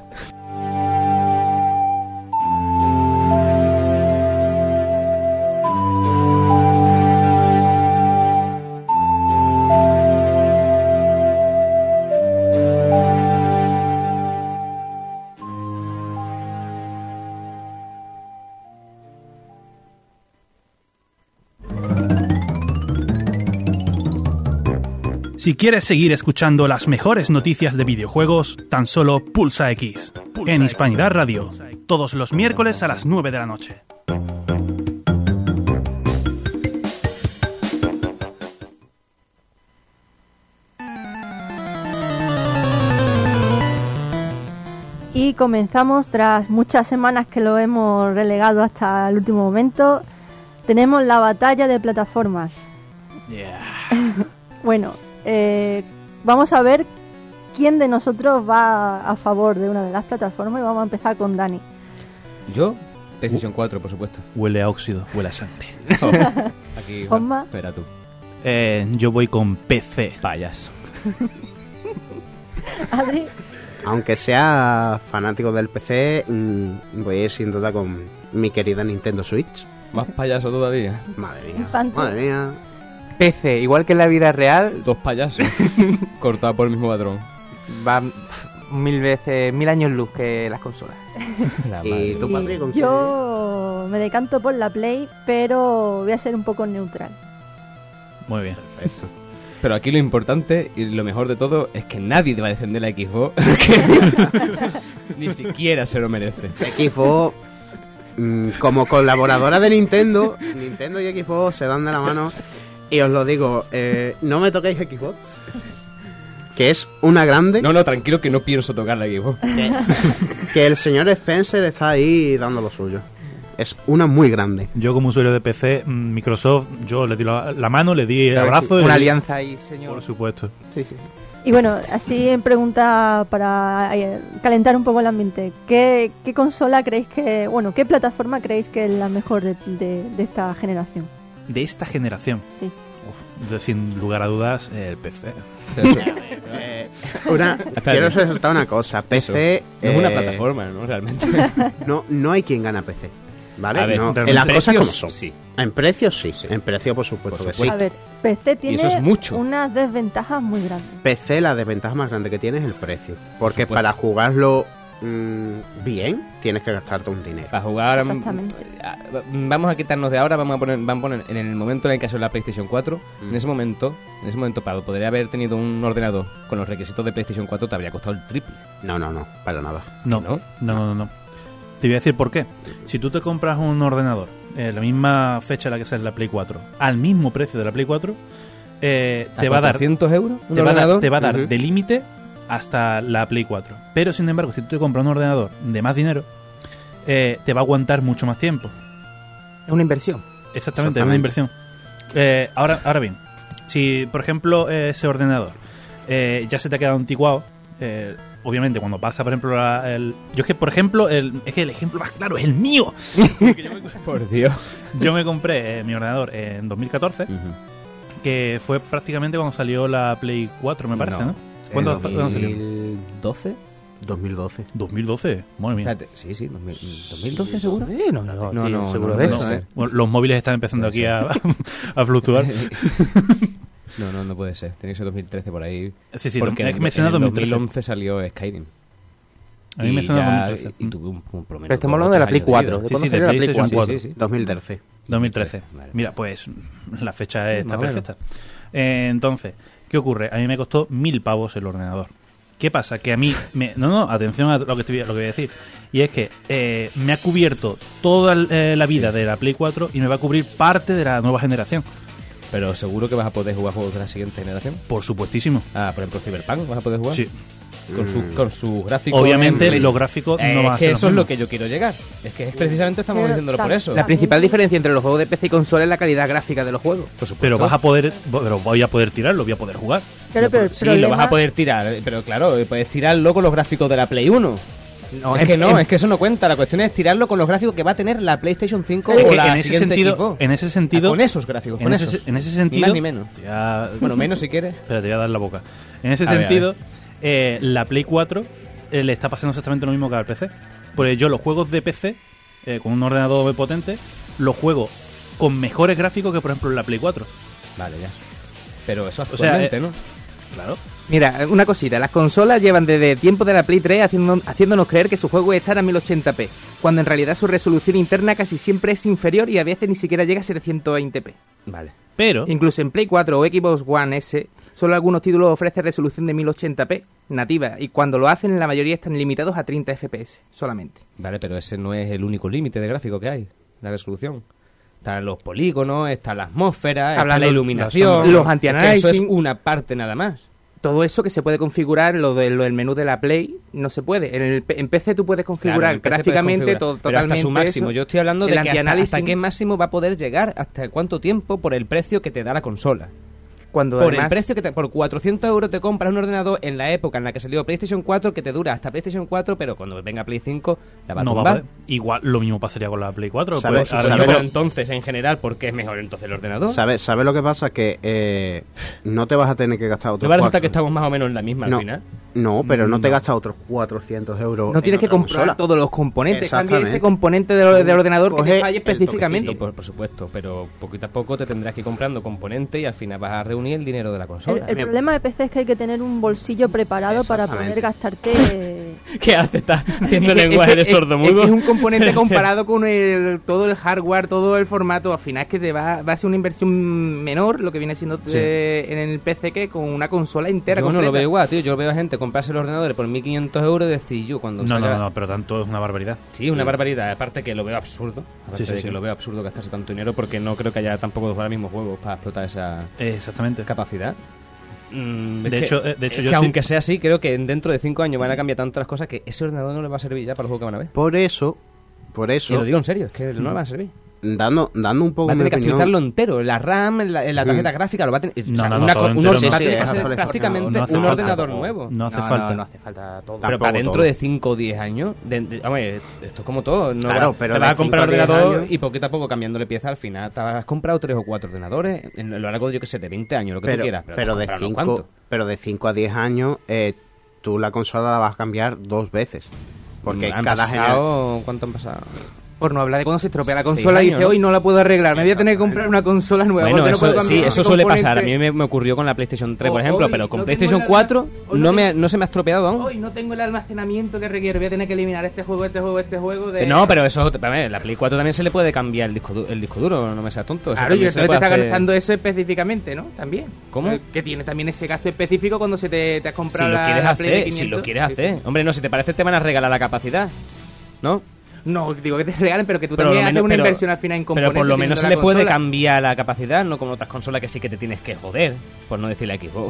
[SPEAKER 1] Si quieres seguir escuchando las mejores noticias de videojuegos, tan solo pulsa X en Hispanidad Radio, todos los miércoles a las nueve de la noche.
[SPEAKER 2] Y comenzamos tras muchas semanas que lo hemos relegado hasta el último momento. Tenemos la batalla de plataformas. Bueno, eh, vamos a ver quién de nosotros va a favor de una de las plataformas y vamos a empezar con Dani.
[SPEAKER 4] Yo, PlayStation cuatro, por supuesto.
[SPEAKER 1] Huele a óxido, huele a sangre.
[SPEAKER 4] Aquí,
[SPEAKER 2] Juanma.
[SPEAKER 4] espera tú.
[SPEAKER 1] Eh, yo voy con P C.
[SPEAKER 4] Payaso.
[SPEAKER 2] Adri,
[SPEAKER 3] Aunque sea fanático del P C, mm, voy a ir sin duda con mi querida Nintendo Switch.
[SPEAKER 4] Más payaso todavía.
[SPEAKER 3] Madre mía,
[SPEAKER 2] Infante.
[SPEAKER 3] madre mía.
[SPEAKER 5] P C, igual que en la vida real,
[SPEAKER 4] Dos payasos. Cortados por el mismo patrón.
[SPEAKER 5] va mil veces, mil años luz que las consolas.
[SPEAKER 4] La
[SPEAKER 3] ¿Y
[SPEAKER 4] madre.
[SPEAKER 3] tú, Patrick, con qué?
[SPEAKER 2] yo me decanto por la Play, pero voy a ser un poco neutral.
[SPEAKER 1] Muy bien.
[SPEAKER 3] Perfecto.
[SPEAKER 4] Pero aquí lo importante y lo mejor de todo es que nadie te va a defender la Xbox. Que ni siquiera se lo merece.
[SPEAKER 3] Xbox mm, como colaboradora de Nintendo, Nintendo y Xbox se dan de la mano. Y os lo digo, eh, no me toquéis Xbox, que es una grande.
[SPEAKER 4] No, no, tranquilo que no pienso tocar la Xbox.
[SPEAKER 3] Que, que el señor Spencer está ahí dando lo suyo. Es una muy grande.
[SPEAKER 1] Yo como usuario de P C, mm, Microsoft, yo le di la, la mano, le di el
[SPEAKER 5] Claro,
[SPEAKER 1] abrazo.
[SPEAKER 5] sí,
[SPEAKER 1] y
[SPEAKER 5] una
[SPEAKER 1] le di-
[SPEAKER 5] alianza ahí, señor.
[SPEAKER 1] Por supuesto.
[SPEAKER 5] Sí, sí, sí.
[SPEAKER 2] Y bueno, así en pregunta para eh, calentar un poco el ambiente, ¿qué, qué consola creéis que, bueno, qué plataforma creéis que es la mejor de, de, de esta generación?
[SPEAKER 1] De esta generación,
[SPEAKER 2] Sí.
[SPEAKER 1] uf, de- sin lugar a dudas, el P C.
[SPEAKER 3] Eh, una, quiero resaltar una cosa. P C
[SPEAKER 4] No es una
[SPEAKER 3] eh,
[SPEAKER 4] plataforma, ¿no? Realmente.
[SPEAKER 3] No, no hay quien gana P C. ¿Vale?
[SPEAKER 4] A ver,
[SPEAKER 3] No,
[SPEAKER 1] realmente
[SPEAKER 3] en las
[SPEAKER 1] en
[SPEAKER 3] cosas como
[SPEAKER 4] precios,
[SPEAKER 3] son.
[SPEAKER 4] sí.
[SPEAKER 3] En precios sí.
[SPEAKER 4] Sí.
[SPEAKER 3] En precio, por supuesto
[SPEAKER 4] Por
[SPEAKER 3] que
[SPEAKER 4] supuesto.
[SPEAKER 3] sí.
[SPEAKER 2] A ver, P C tiene
[SPEAKER 4] eso es mucho.
[SPEAKER 2] unas desventajas muy grandes.
[SPEAKER 3] P C, la desventaja más grande que tiene es el precio. Porque
[SPEAKER 4] supuesto.
[SPEAKER 3] para jugarlo mm, bien, tienes que gastarte un dinero.
[SPEAKER 4] Para jugar... mm,
[SPEAKER 2] Exactamente.
[SPEAKER 4] ah, Vamos a quitarnos de ahora, vamos a poner, vamos a poner en el momento en el que salió la PlayStation cuatro,
[SPEAKER 3] Mm.
[SPEAKER 4] en ese momento, en ese momento para poder haber tenido un ordenador con los requisitos de PlayStation cuatro te habría costado el triple.
[SPEAKER 3] No, no, no, para nada.
[SPEAKER 1] No,
[SPEAKER 4] ¿No?
[SPEAKER 1] no, no, no, no. Te voy a decir por qué. Si tú te compras un ordenador, eh, la misma fecha en la que sale la Play cuatro, al mismo precio de la Play cuatro, eh, te, va a dar,
[SPEAKER 4] cuatrocientos euros un
[SPEAKER 1] te, va a dar,
[SPEAKER 4] ordenador.
[SPEAKER 1] te va a dar
[SPEAKER 3] Ujú.
[SPEAKER 1] de límite hasta la Play cuatro. Pero, sin embargo, si tú te compras un ordenador de más dinero, eh, te va a aguantar mucho más tiempo.
[SPEAKER 5] Es una inversión.
[SPEAKER 1] Exactamente, es una
[SPEAKER 3] Exactamente.
[SPEAKER 1] inversión. Eh, ahora, ahora bien, si por ejemplo eh, ese ordenador eh, ya se te ha quedado anticuado, eh, obviamente cuando pasa, por ejemplo, la- el, yo es que, por ejemplo, el, es que el ejemplo más claro es el mío. Porque yo, me,
[SPEAKER 4] Por Dios.
[SPEAKER 1] yo me compré eh, mi ordenador en dos mil catorce, que fue prácticamente cuando salió la Play cuatro, me parece, ¿no?
[SPEAKER 4] No.
[SPEAKER 1] ¿Cuándo,
[SPEAKER 3] En
[SPEAKER 1] cuándo salió?
[SPEAKER 4] ¿dos mil doce?
[SPEAKER 3] dos mil doce.
[SPEAKER 1] dos mil doce, madre mía.
[SPEAKER 4] Espérate, sí, sí, dos mil ¿dos mil doce seguro?
[SPEAKER 5] Sí, no, no,
[SPEAKER 4] No,
[SPEAKER 5] tío,
[SPEAKER 4] no,
[SPEAKER 5] seguro
[SPEAKER 4] no,
[SPEAKER 5] de
[SPEAKER 4] no,
[SPEAKER 5] eso.
[SPEAKER 4] no.
[SPEAKER 5] ¿eh?
[SPEAKER 1] Bueno, los móviles están empezando
[SPEAKER 4] Puede
[SPEAKER 1] aquí a, a fluctuar.
[SPEAKER 4] No, no, no puede ser. Tiene que ser dos mil trece por ahí.
[SPEAKER 1] Sí, sí,
[SPEAKER 4] porque
[SPEAKER 1] es que me
[SPEAKER 4] en
[SPEAKER 1] suena
[SPEAKER 4] el
[SPEAKER 1] dos mil trece.
[SPEAKER 4] dos mil once salió Skyrim.
[SPEAKER 1] A mí me
[SPEAKER 4] Y
[SPEAKER 1] suena
[SPEAKER 4] ya-
[SPEAKER 1] dos mil trece.
[SPEAKER 4] Y tuve un, un promedio.
[SPEAKER 5] Pero estamos hablando de la Play cuatro. ¿De
[SPEAKER 1] Sí,
[SPEAKER 5] cuándo
[SPEAKER 1] sí,
[SPEAKER 5] salió
[SPEAKER 1] de
[SPEAKER 5] la Play
[SPEAKER 1] PlayStation
[SPEAKER 5] cuatro?
[SPEAKER 1] cuatro.
[SPEAKER 4] Sí, sí.
[SPEAKER 3] dos mil trece.
[SPEAKER 1] dos mil trece.
[SPEAKER 4] Vale.
[SPEAKER 1] Mira, pues la fecha está
[SPEAKER 4] Más o menos.
[SPEAKER 1] perfecta. Eh, entonces, ¿qué ocurre? A mí me costó mil pavos el ordenador. ¿Qué pasa? Que a mí... Me, no, no, atención a lo que, estoy, lo que voy a decir. Y es que eh, me ha cubierto toda eh, la vida de la Play cuatro y me va a cubrir parte de la nueva generación.
[SPEAKER 4] Pero seguro que vas a poder jugar juegos de la siguiente generación.
[SPEAKER 1] Por supuestísimo.
[SPEAKER 4] Ah, por ejemplo, Cyberpunk, ¿vas a poder jugar?
[SPEAKER 1] Sí.
[SPEAKER 4] Con su, con su gráfico.
[SPEAKER 1] Obviamente
[SPEAKER 4] en
[SPEAKER 1] los
[SPEAKER 4] PlayStation.
[SPEAKER 1] gráficos
[SPEAKER 4] Eh,
[SPEAKER 1] no van a
[SPEAKER 4] es
[SPEAKER 1] ser
[SPEAKER 4] que
[SPEAKER 1] los
[SPEAKER 4] eso es lo
[SPEAKER 1] mismos.
[SPEAKER 4] que yo quiero llegar. Es que es precisamente estamos
[SPEAKER 2] Pero,
[SPEAKER 4] diciéndolo por
[SPEAKER 2] claro.
[SPEAKER 4] eso.
[SPEAKER 5] La principal diferencia entre los juegos de P C y consola es la calidad gráfica de los juegos.
[SPEAKER 4] Por supuesto.
[SPEAKER 1] Pero vas a poder... Pero voy a poder tirarlo, voy a poder jugar.
[SPEAKER 2] Claro, pero el
[SPEAKER 4] Sí, lo vas
[SPEAKER 2] problema-
[SPEAKER 4] a poder tirar, pero claro, puedes tirarlo con los gráficos de la Play uno.
[SPEAKER 5] No,
[SPEAKER 4] es
[SPEAKER 5] en-
[SPEAKER 4] que no,
[SPEAKER 5] en-
[SPEAKER 4] es que eso no cuenta. La cuestión es tirarlo con los gráficos que va a tener la PlayStation cinco
[SPEAKER 1] Es
[SPEAKER 4] o
[SPEAKER 1] que
[SPEAKER 4] la
[SPEAKER 1] en ese
[SPEAKER 4] siguiente
[SPEAKER 1] sentido,
[SPEAKER 4] Xbox.
[SPEAKER 1] en ese sentido,
[SPEAKER 4] Ah, con esos gráficos,
[SPEAKER 1] en
[SPEAKER 4] con
[SPEAKER 1] ese,
[SPEAKER 4] esos.
[SPEAKER 1] en ese
[SPEAKER 4] Ni
[SPEAKER 1] sentido,
[SPEAKER 4] más ni menos.
[SPEAKER 1] te voy a-
[SPEAKER 4] Bueno, menos si quieres.
[SPEAKER 1] Espera, te voy a dar la boca. En ese
[SPEAKER 4] A ver, a
[SPEAKER 1] sentido, eh, la Play cuatro eh, le está pasando exactamente lo mismo que al P C. Porque yo los juegos de P C, eh, con un ordenador muy potente, los juego con mejores gráficos que, por ejemplo, en la Play cuatro.
[SPEAKER 4] Vale, ya. Pero eso
[SPEAKER 1] O sea,
[SPEAKER 4] actualmente,
[SPEAKER 1] eh,
[SPEAKER 4] ¿no?
[SPEAKER 1] Claro.
[SPEAKER 5] Mira, una cosita, las consolas llevan desde tiempo de la Play tres haciendo- haciéndonos creer que su juego estará a mil ochenta p, cuando en realidad su resolución interna casi siempre es inferior y a veces ni siquiera llega a setecientos veinte p.
[SPEAKER 4] Vale.
[SPEAKER 1] Pero,
[SPEAKER 5] Incluso en Play cuatro o Xbox One S, solo algunos títulos ofrecen resolución de mil ochenta p nativa, y cuando lo hacen la mayoría están limitados a treinta F P S solamente.
[SPEAKER 4] Vale, pero ese no es el único límite de gráfico que hay, la resolución. Están los polígonos, está la atmósfera, está
[SPEAKER 5] Hablan
[SPEAKER 4] la
[SPEAKER 5] los-
[SPEAKER 4] iluminación.
[SPEAKER 5] los
[SPEAKER 4] Es que
[SPEAKER 5] anti-aliasing.
[SPEAKER 4] eso es una parte nada más.
[SPEAKER 5] Todo eso que se puede configurar, lo del lo del menú de la Play, no se puede. En, el, P- en P C tú puedes configurar
[SPEAKER 4] Claro, en P C puedes
[SPEAKER 5] gráficamente
[SPEAKER 4] configurar,
[SPEAKER 5] to-
[SPEAKER 4] pero
[SPEAKER 5] totalmente
[SPEAKER 4] hasta su máximo.
[SPEAKER 5] eso.
[SPEAKER 4] Yo estoy hablando de
[SPEAKER 5] El
[SPEAKER 4] que hasta,
[SPEAKER 5] anti-aliasing,
[SPEAKER 4] hasta qué máximo va a poder llegar, hasta cuánto tiempo por el precio que te da la consola.
[SPEAKER 5] cuando
[SPEAKER 4] Por
[SPEAKER 5] además-
[SPEAKER 4] el precio que te, por cuatrocientos euros te compras un ordenador en la época en la que salió PlayStation cuatro que te dura hasta PlayStation cuatro, pero cuando venga Play cinco la va a
[SPEAKER 1] no va a
[SPEAKER 4] tumbar.
[SPEAKER 1] poder. Igual lo mismo pasaría con la Play cuatro.
[SPEAKER 3] ¿Sabes?
[SPEAKER 1] Pues, ahora
[SPEAKER 3] ¿Sabes?
[SPEAKER 1] mismo-
[SPEAKER 4] Pero entonces, en general, ¿por qué es mejor entonces el ordenador?
[SPEAKER 3] ¿Sabes sabe lo que pasa? Que eh, no te vas a tener que gastar
[SPEAKER 4] ¿No
[SPEAKER 3] otros
[SPEAKER 4] va a resultar
[SPEAKER 3] cuatro-
[SPEAKER 4] que estamos más o menos en la misma
[SPEAKER 3] no,
[SPEAKER 4] al final?
[SPEAKER 3] No, pero no te
[SPEAKER 1] No.
[SPEAKER 3] gastas otros cuatrocientos euros.
[SPEAKER 5] no tienes
[SPEAKER 3] en
[SPEAKER 5] que
[SPEAKER 3] otra
[SPEAKER 5] comprar
[SPEAKER 3] consola.
[SPEAKER 5] todos los componentes, cambia
[SPEAKER 3] Exactamente.
[SPEAKER 5] ese componente del, del ordenador que
[SPEAKER 3] Coge
[SPEAKER 5] te falle
[SPEAKER 3] el
[SPEAKER 5] específicamente.
[SPEAKER 4] Sí, por, por supuesto, pero poquito a poco te tendrás que ir comprando componentes y al final vas a reunir el dinero de la
[SPEAKER 2] El,
[SPEAKER 4] consola.
[SPEAKER 2] el problema de P C es que hay que tener un bolsillo preparado para
[SPEAKER 3] Exactamente.
[SPEAKER 2] poder gastarte...
[SPEAKER 4] ¿Qué hace? ¿Estás haciendo
[SPEAKER 5] Es que-
[SPEAKER 4] lenguaje de
[SPEAKER 5] es que- es-
[SPEAKER 4] sordomudo?
[SPEAKER 5] es que es un componente comparado con el, todo el hardware, todo el formato. Al final es que te va, va a ser una inversión menor lo que viene siendo
[SPEAKER 1] Sí.
[SPEAKER 5] eh, en el P C que con una consola entera.
[SPEAKER 4] Yo no lo
[SPEAKER 5] completa.
[SPEAKER 4] veo igual, tío. Yo veo a gente comprarse los ordenadores por mil quinientos euros y decir yo cuando
[SPEAKER 1] No,
[SPEAKER 4] salga-
[SPEAKER 1] no, no, pero tanto es una barbaridad.
[SPEAKER 4] Sí, una barbaridad. Aparte que lo veo absurdo. Aparte
[SPEAKER 1] Sí, sí,
[SPEAKER 4] de
[SPEAKER 1] sí.
[SPEAKER 4] que lo veo absurdo gastarse tanto dinero porque no creo que haya tampoco ahora mismo juegos para explotar esa
[SPEAKER 1] Eh, exactamente.
[SPEAKER 4] capacidad. Mm,
[SPEAKER 1] De
[SPEAKER 4] es
[SPEAKER 1] hecho,
[SPEAKER 4] que,
[SPEAKER 1] eh, de hecho,
[SPEAKER 4] es
[SPEAKER 1] yo
[SPEAKER 4] que
[SPEAKER 1] estoy-
[SPEAKER 4] aunque sea así, creo que dentro de cinco años van a cambiar tanto las cosas que ese ordenador no les va a servir ya para los juegos que van a ver.
[SPEAKER 3] Por eso, por
[SPEAKER 4] Y
[SPEAKER 3] eso,
[SPEAKER 4] lo digo en serio, es que no les va a servir.
[SPEAKER 3] dando, dando un poco
[SPEAKER 4] Va a
[SPEAKER 3] mi
[SPEAKER 4] tener que
[SPEAKER 3] opinión,
[SPEAKER 4] actualizarlo entero, la RAM, la, la tarjeta
[SPEAKER 3] Mm.
[SPEAKER 4] gráfica, lo va a tener.
[SPEAKER 1] No,
[SPEAKER 4] o sea,
[SPEAKER 1] no, no,
[SPEAKER 4] una
[SPEAKER 1] todo
[SPEAKER 4] co-
[SPEAKER 1] entero
[SPEAKER 4] unos-
[SPEAKER 1] no.
[SPEAKER 4] va a
[SPEAKER 3] Sí,
[SPEAKER 4] tener que
[SPEAKER 3] es
[SPEAKER 4] ser
[SPEAKER 3] actualizado.
[SPEAKER 4] prácticamente
[SPEAKER 1] No hace
[SPEAKER 4] un
[SPEAKER 1] falta.
[SPEAKER 4] ordenador nuevo.
[SPEAKER 1] No hace
[SPEAKER 5] no,
[SPEAKER 1] falta.
[SPEAKER 5] No, no hace falta todo.
[SPEAKER 4] Pero
[SPEAKER 3] Tampoco
[SPEAKER 4] para dentro
[SPEAKER 3] todo.
[SPEAKER 4] de cinco o diez años, de, de- hombre, esto es como todo. No
[SPEAKER 3] Claro,
[SPEAKER 4] va-
[SPEAKER 3] pero
[SPEAKER 4] te
[SPEAKER 3] de
[SPEAKER 4] vas a comprar
[SPEAKER 3] cinco a diez
[SPEAKER 4] ordenador
[SPEAKER 3] años-
[SPEAKER 4] y poquito a poco cambiándole piezas al final. Te has comprado tres o cuatro ordenadores en lo largo de, yo que sé, de veinte años, lo que tú
[SPEAKER 3] pero,
[SPEAKER 4] quieras. Pero,
[SPEAKER 3] pero
[SPEAKER 4] te
[SPEAKER 3] de
[SPEAKER 4] has comprado unos
[SPEAKER 3] cinco,
[SPEAKER 4] cuantos.
[SPEAKER 3] pero de cinco a diez años, eh, tú la consola la vas a cambiar dos veces. Porque
[SPEAKER 4] Han
[SPEAKER 3] cada generación...
[SPEAKER 4] pasado, ¿cuánto han pasado?
[SPEAKER 5] Por no hablar de cuando se estropea la
[SPEAKER 4] Seis
[SPEAKER 5] consola y
[SPEAKER 4] años,
[SPEAKER 5] dice,
[SPEAKER 4] ¿no?
[SPEAKER 5] hoy no la puedo arreglar, me voy a tener que comprar una consola nueva.
[SPEAKER 4] Bueno,
[SPEAKER 5] porque no
[SPEAKER 4] eso,
[SPEAKER 5] puedo
[SPEAKER 4] sí,
[SPEAKER 5] cambiar
[SPEAKER 4] eso
[SPEAKER 5] el
[SPEAKER 4] suele
[SPEAKER 5] componente.
[SPEAKER 4] pasar. A mí me, me ocurrió con la PlayStation tres, por
[SPEAKER 5] Oh,
[SPEAKER 4] ejemplo,
[SPEAKER 5] hoy
[SPEAKER 4] pero con
[SPEAKER 5] no
[SPEAKER 4] PlayStation
[SPEAKER 5] tengo el-
[SPEAKER 4] cuatro
[SPEAKER 5] hoy
[SPEAKER 4] no,
[SPEAKER 5] no
[SPEAKER 4] me,
[SPEAKER 5] tengo-
[SPEAKER 4] no se me ha estropeado aún.
[SPEAKER 5] Hoy no tengo el almacenamiento que requiere, voy a tener que eliminar este juego, este juego, este juego. De...
[SPEAKER 4] No, pero eso, a ver, la Play cuatro también se le puede cambiar el disco, du- el disco duro, no me seas tonto. Eso
[SPEAKER 5] Claro, y
[SPEAKER 4] también se le
[SPEAKER 5] entonces te
[SPEAKER 4] puede
[SPEAKER 5] está
[SPEAKER 4] hacer-
[SPEAKER 5] gastando eso específicamente, ¿no? También.
[SPEAKER 4] ¿Cómo?
[SPEAKER 5] Eh, Que tiene también ese gasto específico cuando se te, te has
[SPEAKER 4] Si
[SPEAKER 5] comprado
[SPEAKER 4] lo
[SPEAKER 5] la,
[SPEAKER 4] quieres
[SPEAKER 5] la Play de
[SPEAKER 4] hacer, si
[SPEAKER 5] quinientos.
[SPEAKER 4] lo quieres
[SPEAKER 5] Sí,
[SPEAKER 4] hacer.
[SPEAKER 5] sí.
[SPEAKER 4] Hombre, no, si te parece te van a regalar la capacidad, ¿no?
[SPEAKER 5] No, digo que te regalen, pero que tú
[SPEAKER 4] Pero
[SPEAKER 5] también
[SPEAKER 4] lo
[SPEAKER 5] haces
[SPEAKER 4] menos-
[SPEAKER 5] una
[SPEAKER 4] pero-
[SPEAKER 5] inversión al final en
[SPEAKER 4] Pero
[SPEAKER 5] componentes.
[SPEAKER 4] por lo menos se
[SPEAKER 5] teniendo
[SPEAKER 4] le
[SPEAKER 5] la
[SPEAKER 4] puede
[SPEAKER 5] consola.
[SPEAKER 4] cambiar la capacidad, no como otras consolas que sí que te tienes que joder, por no decir la Xbox.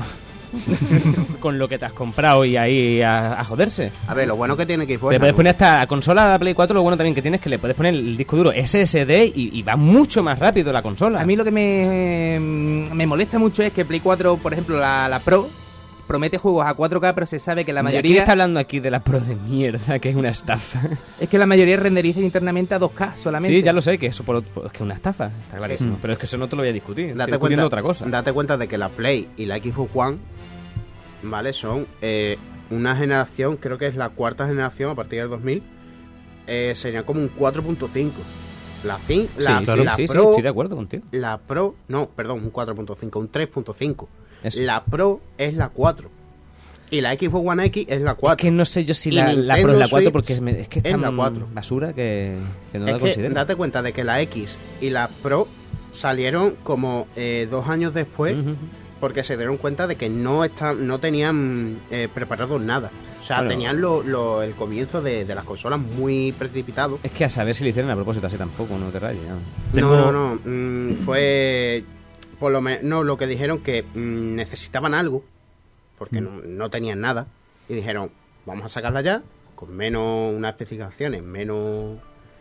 [SPEAKER 4] Con lo que te has comprado y ahí a, a joderse.
[SPEAKER 3] A ver, lo bueno que tiene Xbox...
[SPEAKER 4] Le
[SPEAKER 3] es
[SPEAKER 4] puedes
[SPEAKER 3] algo.
[SPEAKER 4] poner hasta la consola de Play cuatro, lo bueno también que tienes es que le puedes poner el disco duro S S D y, y va mucho más rápido la consola.
[SPEAKER 5] A mí lo que me, me molesta mucho es que Play cuatro, por ejemplo, la, la Pro, promete juegos a cuatro K, pero se sabe que la
[SPEAKER 4] ¿De quién
[SPEAKER 5] mayoría
[SPEAKER 4] está hablando aquí de la Pro de mierda, que es una estafa?
[SPEAKER 5] es que la mayoría renderiza internamente a dos K solamente.
[SPEAKER 4] Sí, ya lo sé, que eso por, por- es que es una estafa, está clarísimo.
[SPEAKER 1] Mm.
[SPEAKER 4] Pero es que eso no te lo voy a discutir, estoy
[SPEAKER 3] Date
[SPEAKER 4] discutiendo
[SPEAKER 3] cuenta,
[SPEAKER 4] otra cosa.
[SPEAKER 3] date cuenta de que la Play y la Xbox One, ¿vale? Son eh, una generación, creo que es la cuarta generación a partir del dos mil, eh, sería como un cuatro punto cinco. La, cin- la,
[SPEAKER 4] sí, claro,
[SPEAKER 3] la
[SPEAKER 4] sí, sí,
[SPEAKER 3] Pro,
[SPEAKER 4] estoy de acuerdo contigo.
[SPEAKER 3] la Pro, no, perdón, un cuatro punto cinco, un tres punto cinco.
[SPEAKER 4] Eso.
[SPEAKER 3] La Pro es la cuatro. Y la Xbox One X es la
[SPEAKER 4] Es
[SPEAKER 3] cuatro.
[SPEAKER 4] que no sé yo si
[SPEAKER 3] Y
[SPEAKER 4] la, la Pro es la
[SPEAKER 3] Nintendo
[SPEAKER 4] cuatro
[SPEAKER 3] Switch
[SPEAKER 4] porque es, me- es que es
[SPEAKER 3] es
[SPEAKER 4] tan
[SPEAKER 3] la cuatro.
[SPEAKER 4] basura que, que no
[SPEAKER 3] es
[SPEAKER 4] la
[SPEAKER 3] que
[SPEAKER 4] considero.
[SPEAKER 3] date cuenta de que la X y la Pro salieron como eh, dos años después,
[SPEAKER 4] Ujú.
[SPEAKER 3] porque se dieron cuenta de que no están, no tenían eh, preparado nada. O sea,
[SPEAKER 4] Bueno.
[SPEAKER 3] tenían lo, lo- el comienzo de, de las consolas muy precipitado.
[SPEAKER 4] Es que a saber si lo hicieron a propósito así tampoco, no te rayes. ¿no?
[SPEAKER 1] Tengo-
[SPEAKER 3] No, no, no. mm, fue. Por lo menos. No, lo que dijeron que mm, necesitaban algo. Porque no, no tenían nada. Y dijeron, vamos a sacarla ya. Con menos. Unas especificaciones menos.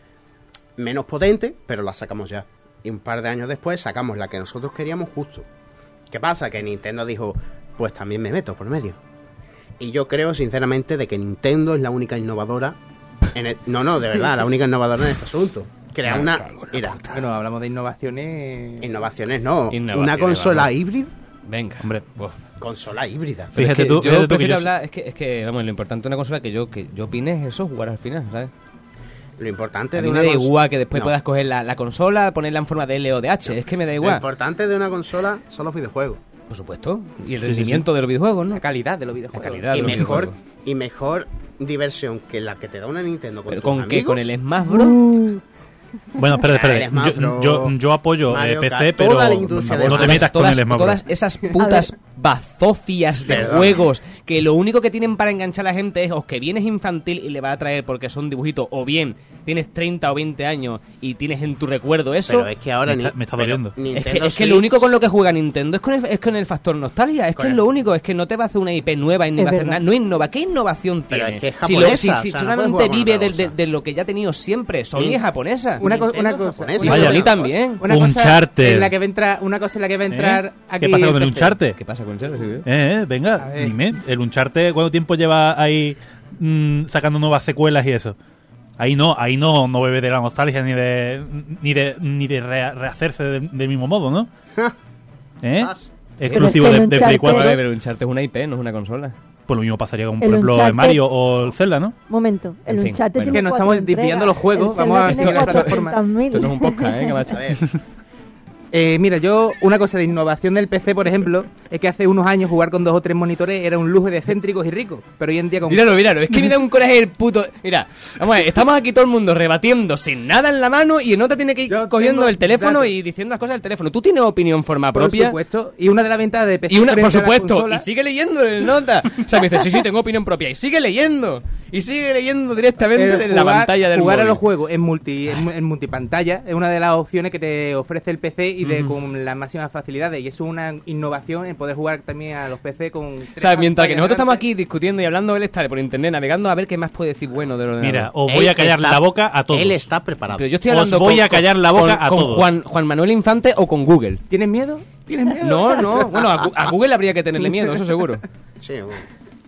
[SPEAKER 3] Menos potente. Pero la sacamos ya. Y un par de años después sacamos la que nosotros queríamos justo. ¿Qué pasa? Que Nintendo dijo, pues también me meto por medio. Y yo creo, sinceramente, de que Nintendo es la única innovadora. En el- no, no, de verdad, la única innovadora en este asunto. Crear una. Mira,
[SPEAKER 5] Bueno, hablamos de innovaciones.
[SPEAKER 3] innovaciones no.
[SPEAKER 4] Innovaciones,
[SPEAKER 3] una consola
[SPEAKER 4] vamos.
[SPEAKER 3] híbrida.
[SPEAKER 4] Venga,
[SPEAKER 1] Hombre,
[SPEAKER 4] pues,
[SPEAKER 3] Consola híbrida.
[SPEAKER 4] pero
[SPEAKER 1] Fíjate
[SPEAKER 4] es que
[SPEAKER 1] tú-
[SPEAKER 4] yo
[SPEAKER 1] fíjate tú que
[SPEAKER 4] prefiero
[SPEAKER 1] yo-
[SPEAKER 4] hablar, es que, es que, vamos, lo importante de una consola que yo, que yo opine es eso, jugar al final, ¿sabes?
[SPEAKER 3] Lo importante
[SPEAKER 4] A
[SPEAKER 3] de
[SPEAKER 4] mí
[SPEAKER 3] una
[SPEAKER 4] me da
[SPEAKER 3] cons-
[SPEAKER 4] igual que después
[SPEAKER 3] No.
[SPEAKER 4] puedas coger la, la consola, ponerla en forma de L o de H, es que me da
[SPEAKER 3] Lo
[SPEAKER 4] igual.
[SPEAKER 3] importante de una consola son los videojuegos.
[SPEAKER 4] Por supuesto, y el
[SPEAKER 1] Sí, sí,
[SPEAKER 4] rendimiento de los videojuegos, ¿no?
[SPEAKER 5] La calidad de los videojuegos.
[SPEAKER 4] La calidad.
[SPEAKER 3] Y
[SPEAKER 4] los
[SPEAKER 3] mejor,
[SPEAKER 4] videojuegos.
[SPEAKER 3] y mejor diversión que la que te da una Nintendo con
[SPEAKER 4] Pero
[SPEAKER 3] tus
[SPEAKER 4] con qué,
[SPEAKER 3] amigos.
[SPEAKER 4] con el Smash Bros.
[SPEAKER 2] Uh,
[SPEAKER 1] Bueno, espérate, espérate.
[SPEAKER 3] Eres más
[SPEAKER 1] Yo,
[SPEAKER 3] pro.
[SPEAKER 1] yo, yo apoyo eh,
[SPEAKER 3] Mario
[SPEAKER 1] P
[SPEAKER 3] Kart,
[SPEAKER 1] C,
[SPEAKER 3] toda
[SPEAKER 1] pero
[SPEAKER 3] la industria
[SPEAKER 1] no
[SPEAKER 3] de
[SPEAKER 1] te metas con
[SPEAKER 4] todas,
[SPEAKER 1] el Smash
[SPEAKER 4] todas
[SPEAKER 1] Bros.
[SPEAKER 4] esas putas bazofias de
[SPEAKER 3] Perdón.
[SPEAKER 4] juegos que lo único que tienen para enganchar a la gente es o que vienes infantil y le va a traer porque son dibujitos, o bien tienes treinta o veinte años y tienes en tu recuerdo eso.
[SPEAKER 3] Pero es que ahora
[SPEAKER 1] Me está-
[SPEAKER 3] ni-
[SPEAKER 1] me está
[SPEAKER 3] pero
[SPEAKER 1] doliendo.
[SPEAKER 4] Es que,
[SPEAKER 3] Nintendo
[SPEAKER 4] es que lo
[SPEAKER 3] Switch-
[SPEAKER 4] único con lo que juega Nintendo es con el, es con el factor nostalgia. Es que es
[SPEAKER 3] Correcto.
[SPEAKER 4] lo único, es que no te va a hacer una I P nueva y ni
[SPEAKER 2] Es
[SPEAKER 4] va a hacer
[SPEAKER 2] verdad.
[SPEAKER 4] nada. No innova. ¿Qué innovación
[SPEAKER 3] Pero
[SPEAKER 4] tiene?
[SPEAKER 3] es que es
[SPEAKER 4] si lo-
[SPEAKER 3] japonesa,
[SPEAKER 4] si,
[SPEAKER 3] o
[SPEAKER 4] si
[SPEAKER 3] sea, no
[SPEAKER 4] solamente
[SPEAKER 3] puedes jugar
[SPEAKER 4] vive
[SPEAKER 3] con
[SPEAKER 4] de,
[SPEAKER 3] otra
[SPEAKER 4] de-
[SPEAKER 3] cosa.
[SPEAKER 4] de lo que ya ha tenido siempre. Sony
[SPEAKER 3] Sí.
[SPEAKER 4] es japonesa.
[SPEAKER 5] Una, co-
[SPEAKER 3] Nintendo
[SPEAKER 5] una cosa.
[SPEAKER 3] japonesa.
[SPEAKER 4] Y
[SPEAKER 1] Vaya.
[SPEAKER 4] Sony también.
[SPEAKER 5] Una cosa
[SPEAKER 1] Uncharted.
[SPEAKER 5] en la que va a entrar, una cosa en la que va a entrar
[SPEAKER 1] ¿Eh?
[SPEAKER 5] aquí.
[SPEAKER 1] ¿Qué pasa con el
[SPEAKER 5] P C.
[SPEAKER 1] Uncharted?
[SPEAKER 4] ¿Qué pasa con Chelsea?
[SPEAKER 1] Eh, eh, venga,
[SPEAKER 5] A ver.
[SPEAKER 1] dime. El Uncharted, ¿cuánto tiempo lleva ahí mm, sacando nuevas secuelas y eso? Ahí no, ahí no, no bebe de la nostalgia ni de ni de ni de rea- rehacerse de- del mismo modo, ¿no? ¿Eh?
[SPEAKER 3] Vas.
[SPEAKER 1] Exclusivo
[SPEAKER 2] Pero
[SPEAKER 1] de,
[SPEAKER 2] es que
[SPEAKER 1] de
[SPEAKER 2] el
[SPEAKER 1] Play
[SPEAKER 2] Uncharted-
[SPEAKER 1] cuatro.
[SPEAKER 4] Vale, pero Uncharted es una I P, no es una consola.
[SPEAKER 1] Pues lo mismo pasaría con, por
[SPEAKER 2] El
[SPEAKER 1] ejemplo, el
[SPEAKER 2] Uncharted-
[SPEAKER 1] Mario o el Zelda, ¿no?
[SPEAKER 2] momento, el
[SPEAKER 4] En fin,
[SPEAKER 2] Uncharted
[SPEAKER 4] bueno.
[SPEAKER 2] tiene
[SPEAKER 5] Que no
[SPEAKER 2] cuatro
[SPEAKER 5] estamos
[SPEAKER 2] entregas.
[SPEAKER 5] desviando los juegos,
[SPEAKER 2] El
[SPEAKER 5] vamos
[SPEAKER 2] Zelda
[SPEAKER 5] a
[SPEAKER 2] tiene
[SPEAKER 5] seguir la
[SPEAKER 2] cuatrocientas mil.
[SPEAKER 4] Esto no es un podcast, ¿eh? ¿Qué
[SPEAKER 3] A
[SPEAKER 4] macho?
[SPEAKER 3] ver,
[SPEAKER 5] Eh, mira, yo, una cosa de innovación del P C, por ejemplo, es que hace unos años jugar con dos o tres monitores era un lujo de excéntricos y ricos, pero hoy en día con...
[SPEAKER 4] Míralo, míralo, es que me da un coraje el puto... Mira, vamos a ver, estamos aquí todo el mundo rebatiendo sin nada en la mano y en otra tiene que ir
[SPEAKER 5] Yo
[SPEAKER 4] cogiendo
[SPEAKER 5] tengo
[SPEAKER 4] el teléfono
[SPEAKER 5] datos.
[SPEAKER 4] y diciendo las cosas del teléfono. ¿Tú tienes opinión forma
[SPEAKER 5] Por
[SPEAKER 4] propia?
[SPEAKER 5] supuesto, y una de las ventajas de P C...
[SPEAKER 4] Y una, por
[SPEAKER 5] frente a la
[SPEAKER 4] supuesto,
[SPEAKER 5] consola-
[SPEAKER 4] y sigue leyendo el nota. O sea, me dice, sí, sí, tengo opinión propia. Y sigue leyendo. Y sigue leyendo directamente
[SPEAKER 5] Eh,
[SPEAKER 4] de la
[SPEAKER 5] jugar-
[SPEAKER 4] pantalla del
[SPEAKER 5] jugar
[SPEAKER 4] móvil.
[SPEAKER 5] a los juegos en, multi, en, en multipantalla es una de las opciones que te ofrece el P C y de con las máximas facilidades, y eso es una innovación en poder jugar también a los P C con
[SPEAKER 4] O
[SPEAKER 5] tres
[SPEAKER 4] sea, mientras que
[SPEAKER 5] pantallas
[SPEAKER 4] nosotros estamos
[SPEAKER 5] delante.
[SPEAKER 4] aquí discutiendo y hablando, él está por internet navegando a ver qué más puede decir bueno de lo
[SPEAKER 1] Mira, os voy
[SPEAKER 3] Él
[SPEAKER 1] a callar
[SPEAKER 3] está-
[SPEAKER 1] la boca a todos.
[SPEAKER 3] Él está preparado.
[SPEAKER 4] Pero yo estoy
[SPEAKER 1] Os
[SPEAKER 4] hablando
[SPEAKER 1] voy
[SPEAKER 4] con-
[SPEAKER 1] a callar
[SPEAKER 4] con-
[SPEAKER 1] la boca
[SPEAKER 4] con-
[SPEAKER 1] a
[SPEAKER 4] con
[SPEAKER 1] todos.
[SPEAKER 4] Juan, Juan Manuel Infante o con Google.
[SPEAKER 5] ¿Tienes miedo? ¿Tienes miedo?
[SPEAKER 4] No, no. Bueno, a, Gu- a Google habría que tenerle miedo, eso seguro.
[SPEAKER 3] Sí, bueno.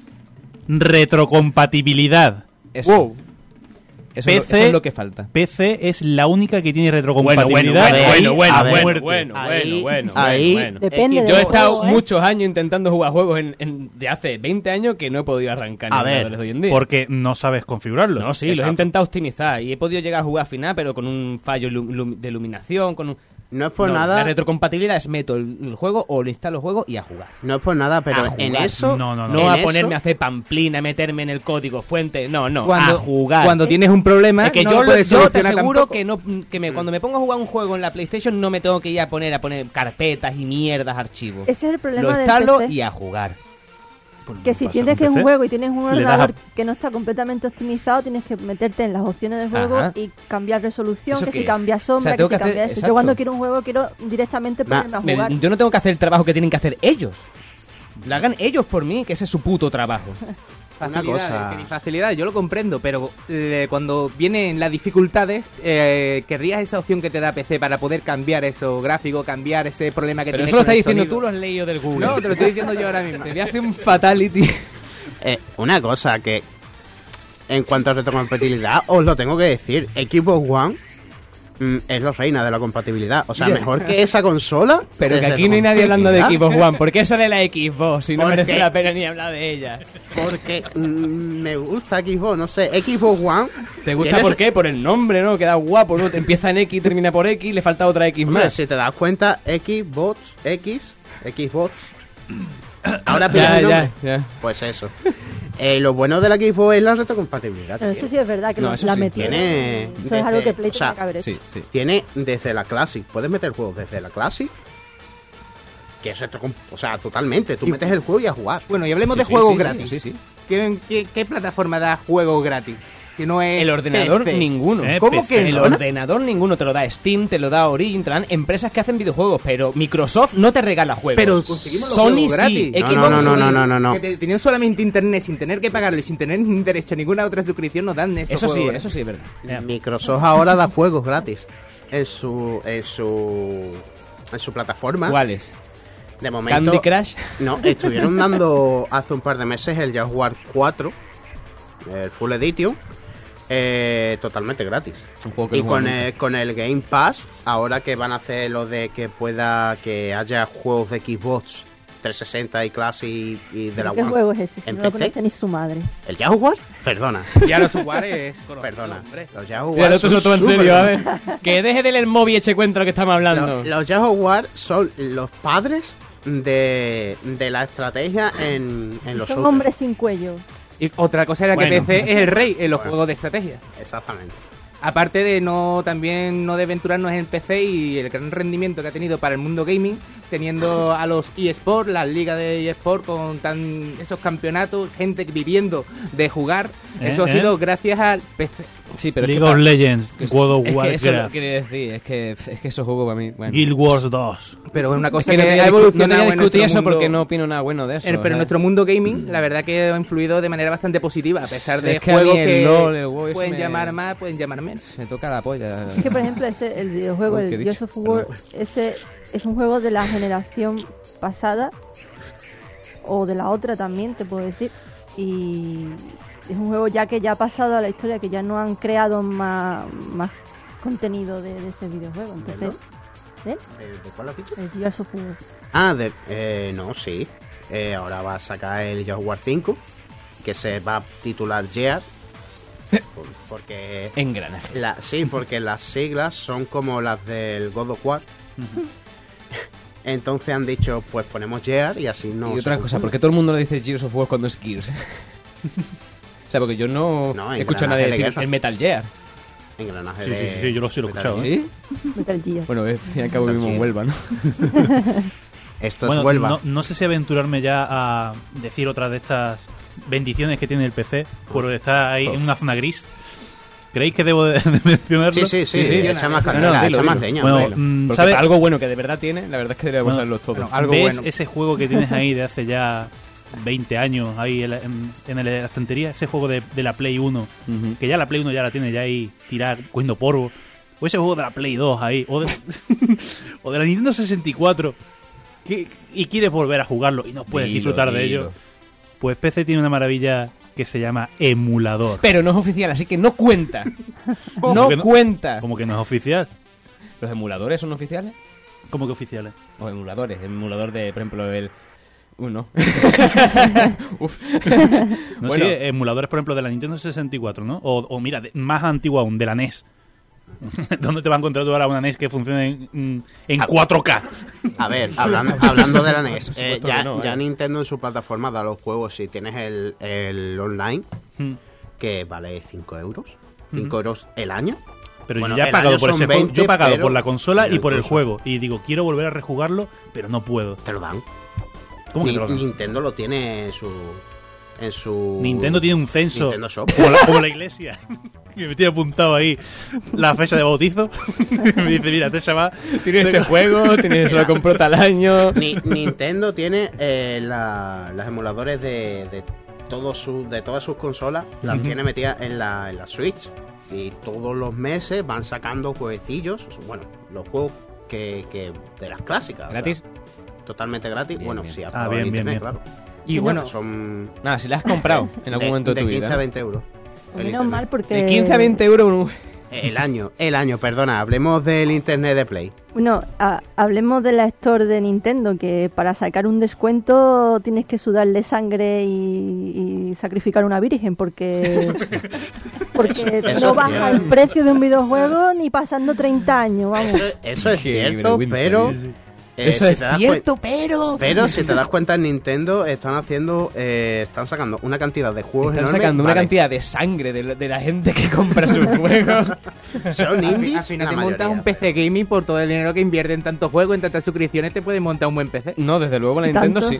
[SPEAKER 1] Retrocompatibilidad.
[SPEAKER 4] Eso,
[SPEAKER 5] Wow.
[SPEAKER 4] eso, es lo-
[SPEAKER 1] P C
[SPEAKER 4] eso es lo que falta.
[SPEAKER 1] P C es la única que tiene
[SPEAKER 4] Bueno,
[SPEAKER 1] retrocompatibilidad.
[SPEAKER 3] bueno,
[SPEAKER 1] Ahí,
[SPEAKER 3] bueno,
[SPEAKER 1] a
[SPEAKER 3] bueno,
[SPEAKER 1] muerte.
[SPEAKER 4] bueno,
[SPEAKER 3] Ahí-
[SPEAKER 4] bueno,
[SPEAKER 3] ahí-
[SPEAKER 4] bueno.
[SPEAKER 2] Depende
[SPEAKER 3] X-
[SPEAKER 4] Yo he
[SPEAKER 2] del
[SPEAKER 4] estado
[SPEAKER 2] juego, ¿eh?
[SPEAKER 4] muchos años intentando jugar juegos en, en- de hace veinte años que no he podido arrancar
[SPEAKER 3] A
[SPEAKER 4] ninguno
[SPEAKER 3] ver,
[SPEAKER 4] de los de hoy en día.
[SPEAKER 1] Porque no sabes configurarlo.
[SPEAKER 4] No, sí, los he
[SPEAKER 3] Exacto.
[SPEAKER 4] intentado optimizar y he podido llegar a jugar al final, pero con un fallo ilu- ilu- de iluminación, con un...
[SPEAKER 3] No es por
[SPEAKER 4] No,
[SPEAKER 3] nada.
[SPEAKER 4] La retrocompatibilidad es meto el, el juego o le instalo el juego y a jugar.
[SPEAKER 3] No es por nada, pero
[SPEAKER 4] A
[SPEAKER 3] en
[SPEAKER 4] jugar.
[SPEAKER 3] eso.
[SPEAKER 1] No, no,
[SPEAKER 4] No
[SPEAKER 3] en
[SPEAKER 4] a
[SPEAKER 3] eso-
[SPEAKER 4] ponerme a hacer pamplina, meterme en el código fuente, no, no,
[SPEAKER 5] Cuando,
[SPEAKER 4] a jugar.
[SPEAKER 5] Cuando tienes un problema,
[SPEAKER 4] Es que
[SPEAKER 5] no
[SPEAKER 4] yo,
[SPEAKER 5] lo
[SPEAKER 4] lo-
[SPEAKER 5] puedes
[SPEAKER 4] yo te
[SPEAKER 5] solucionar
[SPEAKER 4] aseguro
[SPEAKER 5] tampoco.
[SPEAKER 4] que no que me, cuando me pongo a jugar un juego en la PlayStation no me tengo que ir a poner a poner carpetas y mierdas, archivos.
[SPEAKER 2] Ese es el
[SPEAKER 4] Lo
[SPEAKER 2] problema del
[SPEAKER 4] instalo
[SPEAKER 2] P C.
[SPEAKER 4] y a jugar.
[SPEAKER 2] Que si
[SPEAKER 1] Pasa
[SPEAKER 2] tienes
[SPEAKER 1] con
[SPEAKER 2] que es un
[SPEAKER 1] P C,
[SPEAKER 2] juego y tienes un
[SPEAKER 1] le das
[SPEAKER 2] ordenador
[SPEAKER 1] a-
[SPEAKER 2] que no está completamente optimizado, tienes que meterte en las opciones del juego
[SPEAKER 4] Ajá.
[SPEAKER 2] y cambiar resolución,
[SPEAKER 4] ¿Eso
[SPEAKER 2] que
[SPEAKER 4] qué
[SPEAKER 2] si
[SPEAKER 4] es?
[SPEAKER 2] cambia sombra,
[SPEAKER 4] O sea,
[SPEAKER 2] que
[SPEAKER 4] tengo
[SPEAKER 2] si
[SPEAKER 4] que hacer-
[SPEAKER 2] cambia eso.
[SPEAKER 4] exacto.
[SPEAKER 2] Yo cuando quiero un juego quiero directamente
[SPEAKER 3] Nah,
[SPEAKER 2] ponerme a
[SPEAKER 4] Me-
[SPEAKER 2] jugar.
[SPEAKER 4] yo no tengo que hacer el trabajo que tienen que hacer ellos. Lo hagan ellos por mí, que ese es su puto trabajo.
[SPEAKER 3] Una
[SPEAKER 5] Facilidades,
[SPEAKER 3] cosa-
[SPEAKER 5] que ni facilidades, yo lo comprendo, pero eh, cuando vienen las dificultades, eh, querrías esa opción que te da P C para poder cambiar esos gráficos, cambiar ese problema que
[SPEAKER 4] Pero
[SPEAKER 5] tienes
[SPEAKER 4] eso lo
[SPEAKER 5] con
[SPEAKER 4] estás
[SPEAKER 5] el
[SPEAKER 4] diciendo
[SPEAKER 5] sonido.
[SPEAKER 4] tú, lo has leído del Google.
[SPEAKER 5] No, te lo estoy diciendo yo ahora mismo.
[SPEAKER 4] Te voy a hacer un fatality.
[SPEAKER 3] Eh, una cosa que. En cuanto a retrocompatibilidad, os lo tengo que decir. Xbox One mm, es la reina de la compatibilidad. O sea,
[SPEAKER 4] Ya.
[SPEAKER 3] mejor que esa consola.
[SPEAKER 4] Pero
[SPEAKER 3] de
[SPEAKER 4] que aquí no hay nadie hablando de
[SPEAKER 3] retrocompatibilidad.
[SPEAKER 4] Xbox One. ¿Por qué sale la Xbox si no
[SPEAKER 3] ¿Por
[SPEAKER 4] merece
[SPEAKER 3] qué?
[SPEAKER 4] la pena ni hablar de ella?
[SPEAKER 3] Porque mm, me gusta Xbox, no sé. Xbox One.
[SPEAKER 4] ¿Te gusta
[SPEAKER 3] tiene-
[SPEAKER 4] por qué? Por el nombre, ¿no? Queda guapo, ¿no? Te empieza en X, termina por X, le falta otra X
[SPEAKER 3] Hombre,
[SPEAKER 4] más.
[SPEAKER 3] si te das cuenta, Xbox, X, Xbox. Ahora
[SPEAKER 4] Ya,
[SPEAKER 3] pillas el
[SPEAKER 4] ya,
[SPEAKER 3] nombre.
[SPEAKER 4] ya.
[SPEAKER 3] Pues eso. Eh, lo bueno de la Xbox es la retrocompatibilidad.
[SPEAKER 2] Pero
[SPEAKER 3] tío.
[SPEAKER 2] eso sí es verdad que
[SPEAKER 4] No,
[SPEAKER 2] lo-
[SPEAKER 4] eso
[SPEAKER 2] la
[SPEAKER 4] sí,
[SPEAKER 2] metieron.
[SPEAKER 3] tiene-
[SPEAKER 2] Eso es algo que Play
[SPEAKER 3] o sea,
[SPEAKER 2] tenía que haber hecho.
[SPEAKER 4] Sí, sí.
[SPEAKER 3] Tiene desde la Classic. Puedes meter juegos desde la Classic. Que es retrocom- O sea, totalmente. Tú metes el juego y a jugar.
[SPEAKER 5] Bueno, y hablemos
[SPEAKER 4] Sí,
[SPEAKER 5] de
[SPEAKER 4] sí,
[SPEAKER 5] juegos
[SPEAKER 4] sí, sí,
[SPEAKER 5] gratis.
[SPEAKER 4] sí, sí.
[SPEAKER 5] ¿Qué, qué, qué plataforma da juegos gratis? Si no es
[SPEAKER 4] El ordenador
[SPEAKER 5] P C.
[SPEAKER 4] ninguno.
[SPEAKER 1] Eh,
[SPEAKER 5] ¿Cómo
[SPEAKER 1] P C,
[SPEAKER 5] que
[SPEAKER 4] El
[SPEAKER 5] no?
[SPEAKER 4] ordenador ninguno te lo da Steam, te lo da Origin, te lo dan empresas que hacen videojuegos, pero Microsoft no te regala juegos.
[SPEAKER 5] Pero conseguimos los
[SPEAKER 4] Sony
[SPEAKER 5] juegos
[SPEAKER 4] sí,
[SPEAKER 5] gratis.
[SPEAKER 3] No,
[SPEAKER 4] Xbox
[SPEAKER 3] no, no, no,
[SPEAKER 4] sí.
[SPEAKER 3] no, no, no, no.
[SPEAKER 5] Que te- teniendo solamente internet sin tener que pagarlo y sin tener derecho a ninguna otra suscripción nos dan esos
[SPEAKER 4] Eso sí,
[SPEAKER 5] juegos
[SPEAKER 4] eso sí es verdad.
[SPEAKER 3] Microsoft ahora da juegos gratis en su en su en su plataforma.
[SPEAKER 4] ¿Cuáles?
[SPEAKER 3] De momento.
[SPEAKER 4] Candy Crush.
[SPEAKER 3] No, estuvieron dando hace un par de meses el Jaguar cuatro, el Full Edition, eh, totalmente gratis.
[SPEAKER 4] Un juego que
[SPEAKER 3] Y
[SPEAKER 4] no
[SPEAKER 3] con
[SPEAKER 4] juego
[SPEAKER 3] el, con el Game Pass, ahora que van a hacer lo de que pueda que haya juegos de Xbox trescientos sesenta y Classic y, y de la
[SPEAKER 2] ¿Qué
[SPEAKER 3] One.
[SPEAKER 2] juego es ese? Si
[SPEAKER 3] ¿En
[SPEAKER 2] no lo
[SPEAKER 3] P C?
[SPEAKER 2] conoce ni su madre.
[SPEAKER 3] ¿El Jaguar? Perdona.
[SPEAKER 5] Y ahora su jugar es conocido,
[SPEAKER 3] Perdona.
[SPEAKER 5] hombre.
[SPEAKER 3] Los Jaguar
[SPEAKER 4] Mira, el otro se lo
[SPEAKER 3] son
[SPEAKER 4] toma en serio, a
[SPEAKER 3] súper-
[SPEAKER 4] ver. Que deje de leer el móvil y eche cuenta lo que estamos hablando.
[SPEAKER 3] Los, los Jaguar son los padres de, de la estrategia en, en los
[SPEAKER 2] Son
[SPEAKER 3] shooters.
[SPEAKER 2] hombres sin cuello.
[SPEAKER 5] Y otra cosa era
[SPEAKER 1] Bueno.
[SPEAKER 5] que P C es el rey en los
[SPEAKER 3] Bueno.
[SPEAKER 5] juegos de estrategia.
[SPEAKER 3] Exactamente.
[SPEAKER 5] Aparte de no también no desventurarnos en P C y el gran rendimiento que ha tenido para el mundo gaming, teniendo a los eSports, las ligas de eSports con tan esos campeonatos, gente viviendo de jugar,
[SPEAKER 1] Eh,
[SPEAKER 5] eso ha
[SPEAKER 1] eh.
[SPEAKER 5] sido gracias al P C.
[SPEAKER 4] Sí, pero es
[SPEAKER 1] League
[SPEAKER 4] que
[SPEAKER 1] of
[SPEAKER 4] pa-
[SPEAKER 1] Legends,
[SPEAKER 4] es-
[SPEAKER 1] God of
[SPEAKER 4] es que eso lo
[SPEAKER 1] Warcraft,
[SPEAKER 4] quiere decir, es que, es que esos juegos para mí... Bueno.
[SPEAKER 1] Guild Wars dos.
[SPEAKER 5] Pero es una
[SPEAKER 4] Es
[SPEAKER 5] cosa
[SPEAKER 4] que
[SPEAKER 5] que,
[SPEAKER 4] no te
[SPEAKER 5] ha
[SPEAKER 4] voy a discu- no te
[SPEAKER 5] evolucionado
[SPEAKER 4] voy a
[SPEAKER 5] en
[SPEAKER 4] discutir
[SPEAKER 5] nuestro
[SPEAKER 4] eso porque
[SPEAKER 5] mundo-
[SPEAKER 4] no opino nada bueno de eso.
[SPEAKER 5] en- pero en
[SPEAKER 4] ¿sabes?
[SPEAKER 5] nuestro mundo gaming, la verdad que ha influido de manera bastante positiva, a pesar de
[SPEAKER 4] Es que a mí
[SPEAKER 5] juegos
[SPEAKER 4] el
[SPEAKER 5] que
[SPEAKER 4] LOL, el WoW, eso
[SPEAKER 5] pueden
[SPEAKER 4] me-
[SPEAKER 5] llamar más, pueden llamar menos.
[SPEAKER 4] Me toca la polla.
[SPEAKER 2] Es que, por ejemplo, ese, el videojuego,
[SPEAKER 4] Uy,
[SPEAKER 2] el
[SPEAKER 4] qué he
[SPEAKER 2] Gears
[SPEAKER 4] dicho.
[SPEAKER 2] of War, ese es un juego de la generación pasada o de la otra también, te puedo decir. Y es un juego ya que ya ha pasado a la historia, que ya no han creado más, más contenido de, de ese videojuego. Entonces, ¿eh?
[SPEAKER 3] ¿De, de cuál has dicho?
[SPEAKER 2] El Gears of War.
[SPEAKER 3] Ah, de, eh, no, sí. Eh, ahora va a sacar el Jaguar cinco, que se va a titular Gear. por- Porque
[SPEAKER 4] Engranaje.
[SPEAKER 3] la, sí, porque las siglas son como las del God of War. Entonces han dicho, pues ponemos Gear y así no.
[SPEAKER 4] Y otra cosa, ¿por qué todo el mundo le dice Gears of War cuando es Gears? O sea, porque yo no,
[SPEAKER 3] No,
[SPEAKER 4] he escuchado a nadie
[SPEAKER 3] engranaje de
[SPEAKER 4] decir
[SPEAKER 3] guerra.
[SPEAKER 4] el Metal Gear.
[SPEAKER 3] Engranaje
[SPEAKER 1] Sí,
[SPEAKER 3] de...
[SPEAKER 1] sí, sí, sí, yo lo sí lo he
[SPEAKER 3] Metal
[SPEAKER 1] escuchado,
[SPEAKER 3] Gear.
[SPEAKER 1] ¿eh?
[SPEAKER 4] ¿Sí?
[SPEAKER 2] Metal Gear.
[SPEAKER 4] Bueno, al fin y al cabo
[SPEAKER 3] Metal
[SPEAKER 4] vivimos en
[SPEAKER 3] Gear.
[SPEAKER 4] Huelva, ¿no?
[SPEAKER 3] Esto
[SPEAKER 1] Bueno,
[SPEAKER 3] es Huelva.
[SPEAKER 1] no, no sé si aventurarme ya a decir otra de estas bendiciones que tiene el P C por estar ahí en una zona gris. ¿Creéis que debo de, de mencionarlo?
[SPEAKER 3] Sí, sí, sí,
[SPEAKER 4] Sí, sí.
[SPEAKER 3] echa más
[SPEAKER 4] No, no,
[SPEAKER 3] candela,
[SPEAKER 4] dilo,
[SPEAKER 3] echa más
[SPEAKER 4] dilo.
[SPEAKER 3] leña.
[SPEAKER 1] Bueno,
[SPEAKER 3] hombre.
[SPEAKER 1] mm,
[SPEAKER 4] Porque
[SPEAKER 1] ¿sabes?
[SPEAKER 4] para algo bueno que de verdad tiene, la verdad es que deberíamos
[SPEAKER 1] Bueno,
[SPEAKER 4] saberlos todos.
[SPEAKER 5] bueno, algo
[SPEAKER 1] ¿Ves
[SPEAKER 5] bueno.
[SPEAKER 1] ese juego que tienes ahí de hace ya veinte años ahí en la, en, en la estantería? Ese juego de, de la Play uno,
[SPEAKER 4] Ujú.
[SPEAKER 1] que ya la Play uno ya la tiene ya ahí tirada, cogiendo polvo. O ese juego de la Play dos ahí, o de, o de la Nintendo sesenta y cuatro, que, y quieres volver a jugarlo y no puedes
[SPEAKER 4] Dilo,
[SPEAKER 1] disfrutar de
[SPEAKER 4] dilo.
[SPEAKER 1] ello. Pues P C tiene una maravilla que se llama emulador.
[SPEAKER 4] Pero no es oficial, así que no cuenta.
[SPEAKER 1] ¿Cómo
[SPEAKER 4] no,
[SPEAKER 1] que no?
[SPEAKER 4] cuenta.
[SPEAKER 1] Como que no es oficial.
[SPEAKER 4] ¿Los emuladores son oficiales?
[SPEAKER 1] Como que oficiales.
[SPEAKER 4] O emuladores. El emulador de, por ejemplo, el... Uno. Uf.
[SPEAKER 1] No
[SPEAKER 4] Bueno.
[SPEAKER 1] sé, emuladores, por ejemplo, de la Nintendo sesenta y cuatro, ¿no? O, o mira, de- más antiguo aún, de la N E S. ¿Dónde te va a encontrar tú ahora una N E S que funcione en, en cuatro K?
[SPEAKER 3] A ver, hablando, hablando de la N E S,
[SPEAKER 4] Por
[SPEAKER 3] eh,
[SPEAKER 4] supuesto
[SPEAKER 3] ya,
[SPEAKER 4] que no,
[SPEAKER 3] ya
[SPEAKER 4] eh.
[SPEAKER 3] Nintendo en su plataforma da los juegos si tienes el, el online,
[SPEAKER 1] Hmm.
[SPEAKER 3] que vale cinco euros. cinco euros el año.
[SPEAKER 1] Pero
[SPEAKER 3] Bueno,
[SPEAKER 1] yo ya he
[SPEAKER 3] el
[SPEAKER 1] pagado
[SPEAKER 3] año
[SPEAKER 1] por
[SPEAKER 3] son
[SPEAKER 1] ese juego.
[SPEAKER 3] veinte,
[SPEAKER 1] Yo he pagado
[SPEAKER 3] pero-
[SPEAKER 1] por la consola y
[SPEAKER 3] pero
[SPEAKER 1] por el
[SPEAKER 3] incluso-
[SPEAKER 1] juego. Y digo, quiero volver a rejugarlo, pero no puedo.
[SPEAKER 3] Te lo dan.
[SPEAKER 1] ¿Cómo que
[SPEAKER 3] Ni-
[SPEAKER 1] te lo dan?
[SPEAKER 3] Nintendo lo tiene en su... En su
[SPEAKER 1] Nintendo tiene un censo
[SPEAKER 3] Nintendo Shop.
[SPEAKER 1] como la, como la iglesia, que me tiene apuntado ahí la fecha de bautizo. Me dice, mira, este chaval
[SPEAKER 4] Tiene este juego, tiene, se lo compró tal año.
[SPEAKER 3] Ni- Nintendo tiene eh, la- los emuladores de, de, todos sus- de todas sus consolas, las tiene metidas en la, en la Switch. Y todos los meses van sacando jueguecillos, bueno, los juegos que, que de las clásicas. o sea,
[SPEAKER 4] ¿Gratis?
[SPEAKER 3] totalmente gratis.
[SPEAKER 4] Bien,
[SPEAKER 3] bueno,
[SPEAKER 4] bien.
[SPEAKER 3] si has
[SPEAKER 1] Ah,
[SPEAKER 3] pagado
[SPEAKER 1] bien,
[SPEAKER 3] en
[SPEAKER 1] bien,
[SPEAKER 3] internet,
[SPEAKER 1] bien.
[SPEAKER 3] claro.
[SPEAKER 5] Y bueno,
[SPEAKER 3] Son
[SPEAKER 4] Nada, si la has comprado en algún
[SPEAKER 3] de,
[SPEAKER 4] momento de,
[SPEAKER 3] de
[SPEAKER 4] tu
[SPEAKER 3] quince
[SPEAKER 4] vida.
[SPEAKER 3] a veinte euros. el
[SPEAKER 2] Menos
[SPEAKER 3] internet.
[SPEAKER 2] mal porque...
[SPEAKER 4] De quince a veinte euros. un-
[SPEAKER 3] El año, el año, perdona, hablemos del internet de Play.
[SPEAKER 2] Bueno, ha- hablemos de la Store de Nintendo, que para sacar un descuento tienes que sudarle sangre y, y sacrificar una virgen, porque porque
[SPEAKER 3] eso
[SPEAKER 2] no
[SPEAKER 3] es
[SPEAKER 2] baja
[SPEAKER 3] cierto.
[SPEAKER 2] el precio de un videojuego ni pasando treinta años, vamos.
[SPEAKER 3] Eso, eso es
[SPEAKER 4] Qué
[SPEAKER 3] cierto,
[SPEAKER 4] vergüenza,
[SPEAKER 3] pero...
[SPEAKER 4] sí, sí.
[SPEAKER 3] eh,
[SPEAKER 4] Eso
[SPEAKER 3] si
[SPEAKER 4] es
[SPEAKER 3] te das
[SPEAKER 4] cierto,
[SPEAKER 3] cuen-
[SPEAKER 4] pero...
[SPEAKER 3] Pero si te das cuenta, en Nintendo están haciendo, eh, están sacando una cantidad de juegos
[SPEAKER 4] Están
[SPEAKER 3] enorme.
[SPEAKER 4] sacando una
[SPEAKER 3] Vale,
[SPEAKER 4] cantidad de sangre de, de la gente que compra sus juegos.
[SPEAKER 3] Son
[SPEAKER 5] al, fi-
[SPEAKER 3] indies.
[SPEAKER 5] al final
[SPEAKER 3] la
[SPEAKER 5] te montas
[SPEAKER 3] mayoría.
[SPEAKER 5] un P C gaming por todo el dinero que invierte en tantos juegos, en tantas suscripciones, te puedes montar un buen P C.
[SPEAKER 4] No, desde luego la Nintendo
[SPEAKER 2] ¿Tanto?
[SPEAKER 4] sí.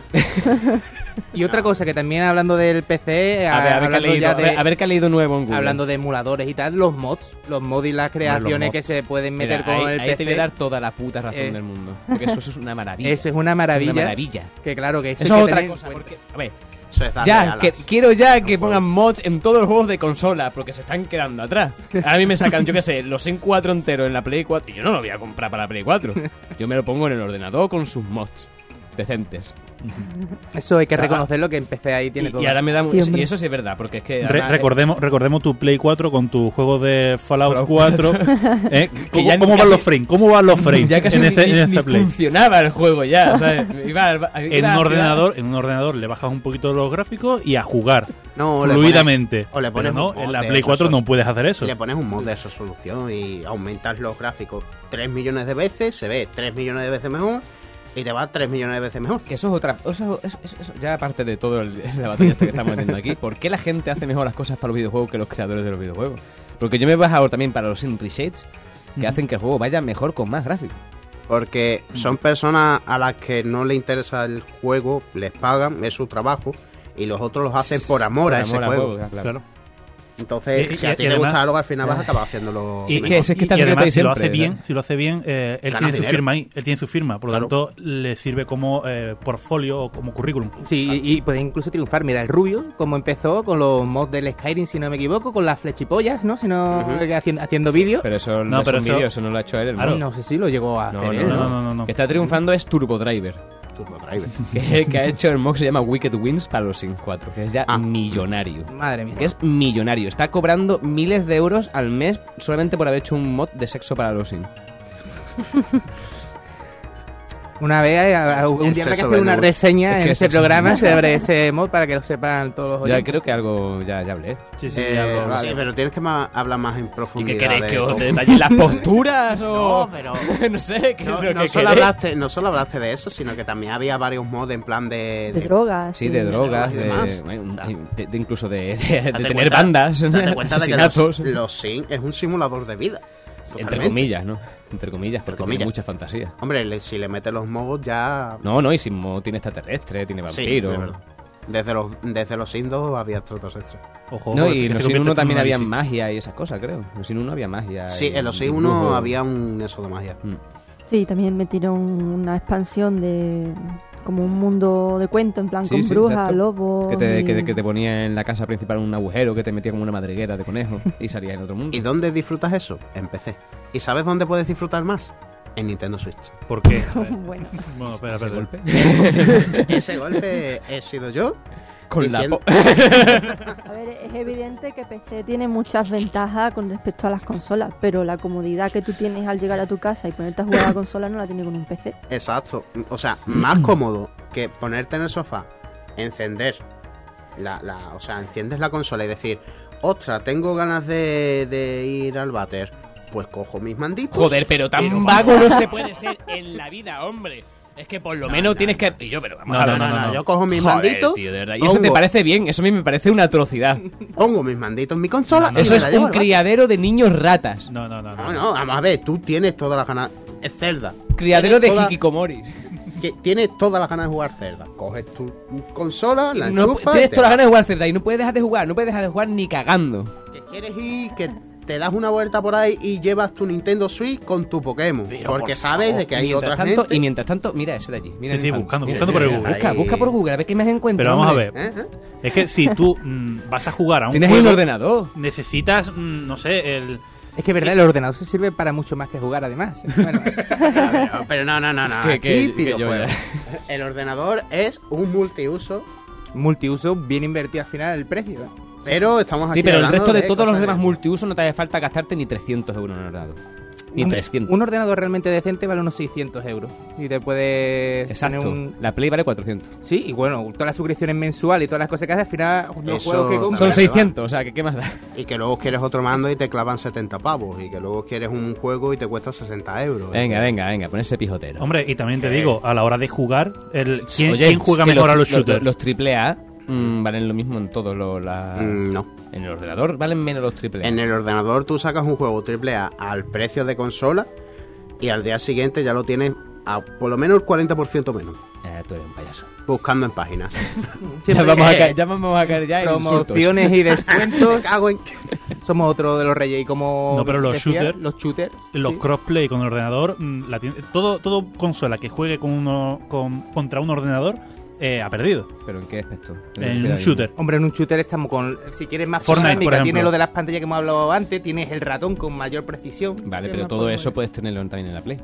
[SPEAKER 5] Y otra cosa que también hablando del P C,
[SPEAKER 4] A ver, a ver, qué ha
[SPEAKER 5] hablando
[SPEAKER 4] leído,
[SPEAKER 5] ya
[SPEAKER 4] a ver,
[SPEAKER 5] de-
[SPEAKER 4] a ver qué ha leído nuevo en Google.
[SPEAKER 5] hablando de emuladores y tal, los mods, los mods y las creaciones
[SPEAKER 1] mods.
[SPEAKER 5] que se pueden meter
[SPEAKER 4] Mira,
[SPEAKER 5] con
[SPEAKER 4] ahí,
[SPEAKER 5] el
[SPEAKER 4] ahí
[SPEAKER 5] P C.
[SPEAKER 4] te voy a dar toda la puta razón
[SPEAKER 5] Es-
[SPEAKER 4] del mundo. Porque eso, eso es una maravilla.
[SPEAKER 5] Eso es una maravilla.
[SPEAKER 4] Es una maravilla.
[SPEAKER 5] Que claro que eso,
[SPEAKER 4] Eso
[SPEAKER 5] hay
[SPEAKER 4] es
[SPEAKER 5] que
[SPEAKER 4] otra
[SPEAKER 5] tener en
[SPEAKER 4] cosa.
[SPEAKER 5] cuenta.
[SPEAKER 4] Porque, a ver,
[SPEAKER 3] Eso es darle
[SPEAKER 4] ya,
[SPEAKER 3] alas
[SPEAKER 4] que, quiero ya
[SPEAKER 3] al
[SPEAKER 4] que
[SPEAKER 3] juego.
[SPEAKER 4] pongan mods en todos los juegos de consola, porque se están quedando atrás. A mí me sacan, yo qué sé, los en cuatro enteros en la Play cuatro, y yo no lo voy a comprar para la Play cuatro. Yo me lo pongo en el ordenador con sus mods decentes.
[SPEAKER 5] Eso hay que
[SPEAKER 4] Ah,
[SPEAKER 5] reconocerlo, que en P C ahí tiene
[SPEAKER 4] Y,
[SPEAKER 5] todo.
[SPEAKER 4] y ahora me da...
[SPEAKER 2] Sí, hombre.
[SPEAKER 4] y eso sí es verdad, porque es que...
[SPEAKER 1] Re-
[SPEAKER 4] además,
[SPEAKER 1] recordemos, recordemos tu Play cuatro con tu juego de Fallout
[SPEAKER 4] Fallout
[SPEAKER 1] cuatro. ¿eh? ¿Cómo,
[SPEAKER 4] ya
[SPEAKER 1] cómo
[SPEAKER 4] casi-
[SPEAKER 1] van los frames? ¿Cómo van los frames
[SPEAKER 4] ya casi
[SPEAKER 1] en, ese,
[SPEAKER 4] ni,
[SPEAKER 1] en
[SPEAKER 4] ni
[SPEAKER 1] esa Play?
[SPEAKER 4] funcionaba el juego ya, ¿sabes? Iba al-
[SPEAKER 1] En
[SPEAKER 4] iba
[SPEAKER 1] un
[SPEAKER 4] a-
[SPEAKER 1] ordenador, en un ordenador le bajas un poquito los gráficos y a jugar
[SPEAKER 3] No, le
[SPEAKER 1] fluidamente.
[SPEAKER 3] pones- o le pones
[SPEAKER 1] Pero no,
[SPEAKER 3] un mod
[SPEAKER 1] en la
[SPEAKER 3] de
[SPEAKER 1] Play cuatro
[SPEAKER 3] resol-
[SPEAKER 1] no puedes hacer eso.
[SPEAKER 3] Le pones un mod de resolución y aumentas los gráficos tres millones de veces, se ve tres millones de veces mejor y te va tres millones de veces mejor.
[SPEAKER 4] Que eso es otra... Eso, eso- eso- eso- ya aparte de todo el- la batalla esta que estamos teniendo aquí, ¿por qué la gente hace mejor las cosas para los videojuegos que los creadores de los videojuegos? Porque yo me he bajado también para los Sin Reshades, que hacen que el juego vaya mejor con más gráficos.
[SPEAKER 3] Porque son personas a las que no le interesa el juego, les pagan, es su trabajo, y los otros los hacen por amor a
[SPEAKER 4] Por
[SPEAKER 3] ese
[SPEAKER 4] amor al
[SPEAKER 3] juego.
[SPEAKER 4] ya, claro.
[SPEAKER 1] Claro.
[SPEAKER 3] Entonces,
[SPEAKER 1] Y-
[SPEAKER 3] si
[SPEAKER 1] y-
[SPEAKER 3] a ti
[SPEAKER 1] y
[SPEAKER 3] te
[SPEAKER 1] además-
[SPEAKER 3] gusta algo, al final vas a acabar haciéndolo
[SPEAKER 1] Y,
[SPEAKER 3] mejor.
[SPEAKER 4] que ese es que está
[SPEAKER 1] y además,
[SPEAKER 4] secreto
[SPEAKER 1] si lo
[SPEAKER 4] siempre,
[SPEAKER 1] hace bien,
[SPEAKER 4] ¿verdad?
[SPEAKER 1] si lo hace bien, eh, él
[SPEAKER 3] Ganas
[SPEAKER 1] tiene su
[SPEAKER 3] dinero.
[SPEAKER 1] firma ahí, él tiene su firma, por lo
[SPEAKER 3] Claro.
[SPEAKER 1] tanto le sirve como eh, portfolio o como currículum.
[SPEAKER 5] Sí, y, y puede incluso triunfar. Mira, el Rubius, como empezó con los mods del Skyrim, si no me equivoco, con las flechipollas, ¿no? Si no,
[SPEAKER 3] Ujú.
[SPEAKER 5] eh, haciendo, haciendo vídeos.
[SPEAKER 4] Pero eso no,
[SPEAKER 1] No,
[SPEAKER 4] es
[SPEAKER 1] pero
[SPEAKER 4] un
[SPEAKER 1] eso-
[SPEAKER 4] vídeo, eso no lo ha hecho él,
[SPEAKER 1] Claro.
[SPEAKER 4] hermano.
[SPEAKER 5] No sé si lo llegó a
[SPEAKER 4] No,
[SPEAKER 5] hacer
[SPEAKER 4] no,
[SPEAKER 5] él,
[SPEAKER 1] No,
[SPEAKER 5] ¿no?
[SPEAKER 1] no, no, no, no.
[SPEAKER 4] Que está triunfando es Turbo Driver,
[SPEAKER 3] Turbo Driver.
[SPEAKER 4] que, que ha hecho el mod que se llama Wicked Wins para los Sims cuatro, que es ya
[SPEAKER 3] Ah.
[SPEAKER 4] millonario.
[SPEAKER 5] Madre mía.
[SPEAKER 4] Que es millonario. Está cobrando miles de euros al mes solamente por haber hecho un mod de sexo para los Sims.
[SPEAKER 5] Una vez, a- a-
[SPEAKER 3] El
[SPEAKER 5] un día habrá que
[SPEAKER 3] sexo
[SPEAKER 5] hacer una
[SPEAKER 3] Venus.
[SPEAKER 5] reseña
[SPEAKER 4] Es que
[SPEAKER 5] en
[SPEAKER 4] es
[SPEAKER 5] ese
[SPEAKER 4] eso.
[SPEAKER 5] programa sobre ese mod para que lo sepan todos los
[SPEAKER 4] Ya
[SPEAKER 5] oyentes.
[SPEAKER 4] creo que algo ya, ya hablé.
[SPEAKER 1] Sí, sí,
[SPEAKER 3] Eh,
[SPEAKER 1] algo-
[SPEAKER 3] sí, pero tienes que ma- hablar más en
[SPEAKER 4] ¿Y
[SPEAKER 3] profundidad.
[SPEAKER 4] qué queréis?
[SPEAKER 3] de
[SPEAKER 4] ¿Que os
[SPEAKER 3] cómo-
[SPEAKER 4] detalle las posturas o...?
[SPEAKER 3] No, pero...
[SPEAKER 4] no sé, ¿qué
[SPEAKER 3] No,
[SPEAKER 4] es lo
[SPEAKER 3] no
[SPEAKER 4] que
[SPEAKER 3] solo
[SPEAKER 4] queréis?
[SPEAKER 3] hablaste, no solo hablaste de eso, sino que también había varios mods en plan de...
[SPEAKER 2] De drogas.
[SPEAKER 4] Sí, de drogas,
[SPEAKER 3] drogas y
[SPEAKER 4] de,
[SPEAKER 3] demás.
[SPEAKER 4] bueno, de- de incluso de, de- de
[SPEAKER 3] Date
[SPEAKER 4] tener
[SPEAKER 3] cuenta-
[SPEAKER 4] bandas,
[SPEAKER 3] Date cuenta de que
[SPEAKER 4] asesinatos.
[SPEAKER 3] los, los Sims es un simulador de vida.
[SPEAKER 4] Entre
[SPEAKER 3] Totalmente.
[SPEAKER 4] comillas, ¿no? Entre comillas, porque
[SPEAKER 3] comillas.
[SPEAKER 4] tiene mucha fantasía.
[SPEAKER 3] Hombre, le- si le metes los mods ya...
[SPEAKER 4] No, no, y Simo tiene extraterrestre, tiene
[SPEAKER 3] Sí,
[SPEAKER 4] vampiro.
[SPEAKER 3] de verdad. Desde los, desde los Sims dos había extraterrestres.
[SPEAKER 1] Ojo,
[SPEAKER 4] No,
[SPEAKER 1] ojo,
[SPEAKER 4] y
[SPEAKER 1] que
[SPEAKER 4] en
[SPEAKER 1] se
[SPEAKER 4] los Sin
[SPEAKER 1] convierte
[SPEAKER 4] uno
[SPEAKER 1] en
[SPEAKER 4] también
[SPEAKER 1] un
[SPEAKER 4] había
[SPEAKER 1] análisis.
[SPEAKER 4] magia y esas cosas, creo. En los Sin uno había magia.
[SPEAKER 3] Sí,
[SPEAKER 4] y
[SPEAKER 3] en los Sims uno
[SPEAKER 4] dibujo.
[SPEAKER 3] había un eso de magia.
[SPEAKER 4] Mm.
[SPEAKER 2] Sí, también metieron una expansión de como un mundo de cuento, en plan
[SPEAKER 4] Sí,
[SPEAKER 2] con
[SPEAKER 4] sí,
[SPEAKER 2] brujas,
[SPEAKER 4] exacto.
[SPEAKER 2] lobos.
[SPEAKER 4] Que te,
[SPEAKER 2] y-
[SPEAKER 4] que, que te ponía en la casa principal un agujero, que te metía como una madriguera de conejo y salía en otro mundo.
[SPEAKER 3] ¿Y dónde disfrutas eso? En P C. ¿Y sabes dónde puedes disfrutar más? En Nintendo Switch.
[SPEAKER 1] ¿Por qué? A ver.
[SPEAKER 2] Bueno,
[SPEAKER 1] Bueno, espera,
[SPEAKER 4] Ese
[SPEAKER 1] espera.
[SPEAKER 4] golpe.
[SPEAKER 3] Ese golpe he sido yo.
[SPEAKER 4] Con la
[SPEAKER 3] diciendo-
[SPEAKER 4] po-
[SPEAKER 2] a ver, es evidente que P C tiene muchas ventajas con respecto a las consolas, pero la comodidad que tú tienes al llegar a tu casa y ponerte a jugar a la consola no la tiene con un P C.
[SPEAKER 3] Exacto. O sea, más cómodo que ponerte en el sofá, encender la, la, o sea, enciendes la consola y decir, ostras, tengo ganas de, de ir al váter. Pues cojo mis manditos.
[SPEAKER 4] Joder, pero tan
[SPEAKER 1] Pero,
[SPEAKER 4] vago no se puede ser en la vida, hombre. Es que por lo
[SPEAKER 3] No,
[SPEAKER 4] menos
[SPEAKER 3] no,
[SPEAKER 4] tienes
[SPEAKER 3] no.
[SPEAKER 4] que... Y yo, pero vamos
[SPEAKER 1] No,
[SPEAKER 4] a
[SPEAKER 1] no,
[SPEAKER 4] ver.
[SPEAKER 1] no, no, no.
[SPEAKER 3] Yo cojo mis
[SPEAKER 4] Joder,
[SPEAKER 3] manditos.
[SPEAKER 4] tío, de verdad. ¿Y eso te
[SPEAKER 3] pongo-
[SPEAKER 4] parece bien? Eso a mí me parece una atrocidad.
[SPEAKER 3] Pongo mis manditos en mi consola. y
[SPEAKER 4] Eso
[SPEAKER 3] me
[SPEAKER 4] es
[SPEAKER 3] la llevo
[SPEAKER 4] un
[SPEAKER 3] al váter.
[SPEAKER 4] criadero de niños ratas.
[SPEAKER 1] No, no, no.
[SPEAKER 3] No, no, vamos a ver, tú tienes todas las ganas. Es Zelda.
[SPEAKER 4] Criadero de
[SPEAKER 3] Tienes toda-
[SPEAKER 4] hikikomoris.
[SPEAKER 3] que tienes todas las ganas de jugar Zelda. Coges tu consola, la
[SPEAKER 4] No,
[SPEAKER 3] enchufas.
[SPEAKER 4] tienes
[SPEAKER 3] te
[SPEAKER 4] todas las
[SPEAKER 3] vas.
[SPEAKER 4] ganas de jugar Zelda y no puedes dejar de jugar. No puedes dejar de jugar ni cagando.
[SPEAKER 3] Que quieres ir, que te das una vuelta por ahí y llevas tu Nintendo Switch con tu Pokémon.
[SPEAKER 4] Pero,
[SPEAKER 3] porque
[SPEAKER 4] por
[SPEAKER 3] sabes
[SPEAKER 4] favor.
[SPEAKER 3] de que
[SPEAKER 4] Y
[SPEAKER 3] hay
[SPEAKER 4] mientras
[SPEAKER 3] otra
[SPEAKER 4] tanto,
[SPEAKER 3] gente.
[SPEAKER 4] Y mientras tanto, mira ese de allí. Mira
[SPEAKER 1] Sí,
[SPEAKER 4] el
[SPEAKER 1] sí,
[SPEAKER 4] infante.
[SPEAKER 1] buscando,
[SPEAKER 4] Mira,
[SPEAKER 1] buscando por el
[SPEAKER 4] mira,
[SPEAKER 1] Google.
[SPEAKER 4] Busca,
[SPEAKER 3] Ahí.
[SPEAKER 4] busca por Google, a ver qué más encuentras.
[SPEAKER 1] Pero vamos a
[SPEAKER 4] hombre.
[SPEAKER 1] ver.
[SPEAKER 3] ¿Eh? ¿Eh?
[SPEAKER 1] Es que si tú mm, vas a jugar a un
[SPEAKER 4] Tienes ahí
[SPEAKER 1] juego,
[SPEAKER 4] un ordenador.
[SPEAKER 1] necesitas, mm, no sé, el...
[SPEAKER 5] Es que verdad, el ordenador se sirve para mucho más que jugar, además. Bueno,
[SPEAKER 3] Pero, pero no, no, no, no.
[SPEAKER 4] Que-
[SPEAKER 3] Aquí
[SPEAKER 4] que-
[SPEAKER 3] pido
[SPEAKER 4] que yo
[SPEAKER 3] juego.
[SPEAKER 4] ya-
[SPEAKER 3] El ordenador es un multiuso,
[SPEAKER 5] multiuso, bien invertido al final el precio. ¿eh?
[SPEAKER 3] pero estamos aquí
[SPEAKER 4] Sí, pero el
[SPEAKER 3] hablando
[SPEAKER 4] resto de todos los
[SPEAKER 3] cosas
[SPEAKER 4] demás
[SPEAKER 3] de-
[SPEAKER 4] multiusos no te hace falta gastarte ni trescientos euros en el ordenador. Ni
[SPEAKER 5] Un-
[SPEAKER 4] trescientos.
[SPEAKER 5] Un ordenador realmente decente vale unos seiscientos euros. Y te puede
[SPEAKER 4] Exacto.
[SPEAKER 5] poner un...
[SPEAKER 4] La Play vale cuatrocientos.
[SPEAKER 5] Sí, y bueno, todas las suscripciones mensuales y todas las cosas que haces, al final los
[SPEAKER 3] Eso-
[SPEAKER 5] juegos que
[SPEAKER 3] La
[SPEAKER 5] compras...
[SPEAKER 4] Son
[SPEAKER 3] verdad.
[SPEAKER 4] seiscientos, o sea, que ¿qué más da?
[SPEAKER 3] Y que luego quieres otro mando y te clavan setenta pavos. Y que luego quieres un juego y te cuesta sesenta euros.
[SPEAKER 4] Venga, venga, venga, pon ese pijotero.
[SPEAKER 1] Hombre, y también te
[SPEAKER 3] Que-
[SPEAKER 1] digo, a la hora de jugar, el ¿quién,
[SPEAKER 4] Oye,
[SPEAKER 1] quién juega
[SPEAKER 4] es que
[SPEAKER 1] mejor a los shooters?
[SPEAKER 4] Los, los triple A mm, valen lo mismo en todos los... La...
[SPEAKER 3] Mm, no.
[SPEAKER 4] En el ordenador valen menos los triple A.
[SPEAKER 3] En el ordenador tú sacas un juego triple A al precio de consola y al día siguiente ya lo tienes a por lo menos el cuarenta por ciento menos.
[SPEAKER 4] Eh, tú eres un payaso.
[SPEAKER 3] Buscando en páginas.
[SPEAKER 4] Ya
[SPEAKER 5] Siempre
[SPEAKER 4] vamos, a
[SPEAKER 5] que-
[SPEAKER 4] caer, ya vamos a caer ya en insultos.
[SPEAKER 5] promociones y
[SPEAKER 3] Me
[SPEAKER 5] descuentos.
[SPEAKER 3] cago en...
[SPEAKER 5] Somos otro de los reyes. Y como
[SPEAKER 1] No, pero los
[SPEAKER 5] decía,
[SPEAKER 1] shooters-
[SPEAKER 5] Los shooters.
[SPEAKER 1] Los
[SPEAKER 5] sí.
[SPEAKER 1] crossplay con el ordenador, mm, la tiene- todo, todo consola que juegue con uno, con, contra un ordenador eh, ha perdido.
[SPEAKER 4] ¿Pero en qué aspecto?
[SPEAKER 1] En un shooter.
[SPEAKER 5] Hombre, en un shooter estamos con... Si quieres más
[SPEAKER 1] Fortnite,
[SPEAKER 5] dinámica,
[SPEAKER 1] por ejemplo.
[SPEAKER 5] tiene lo de las pantallas que hemos hablado antes, tienes el ratón con mayor precisión.
[SPEAKER 4] Vale,
[SPEAKER 5] Sí,
[SPEAKER 4] pero
[SPEAKER 5] más
[SPEAKER 4] todo
[SPEAKER 5] forma
[SPEAKER 4] eso
[SPEAKER 5] de-
[SPEAKER 4] puedes tenerlo también en la Play.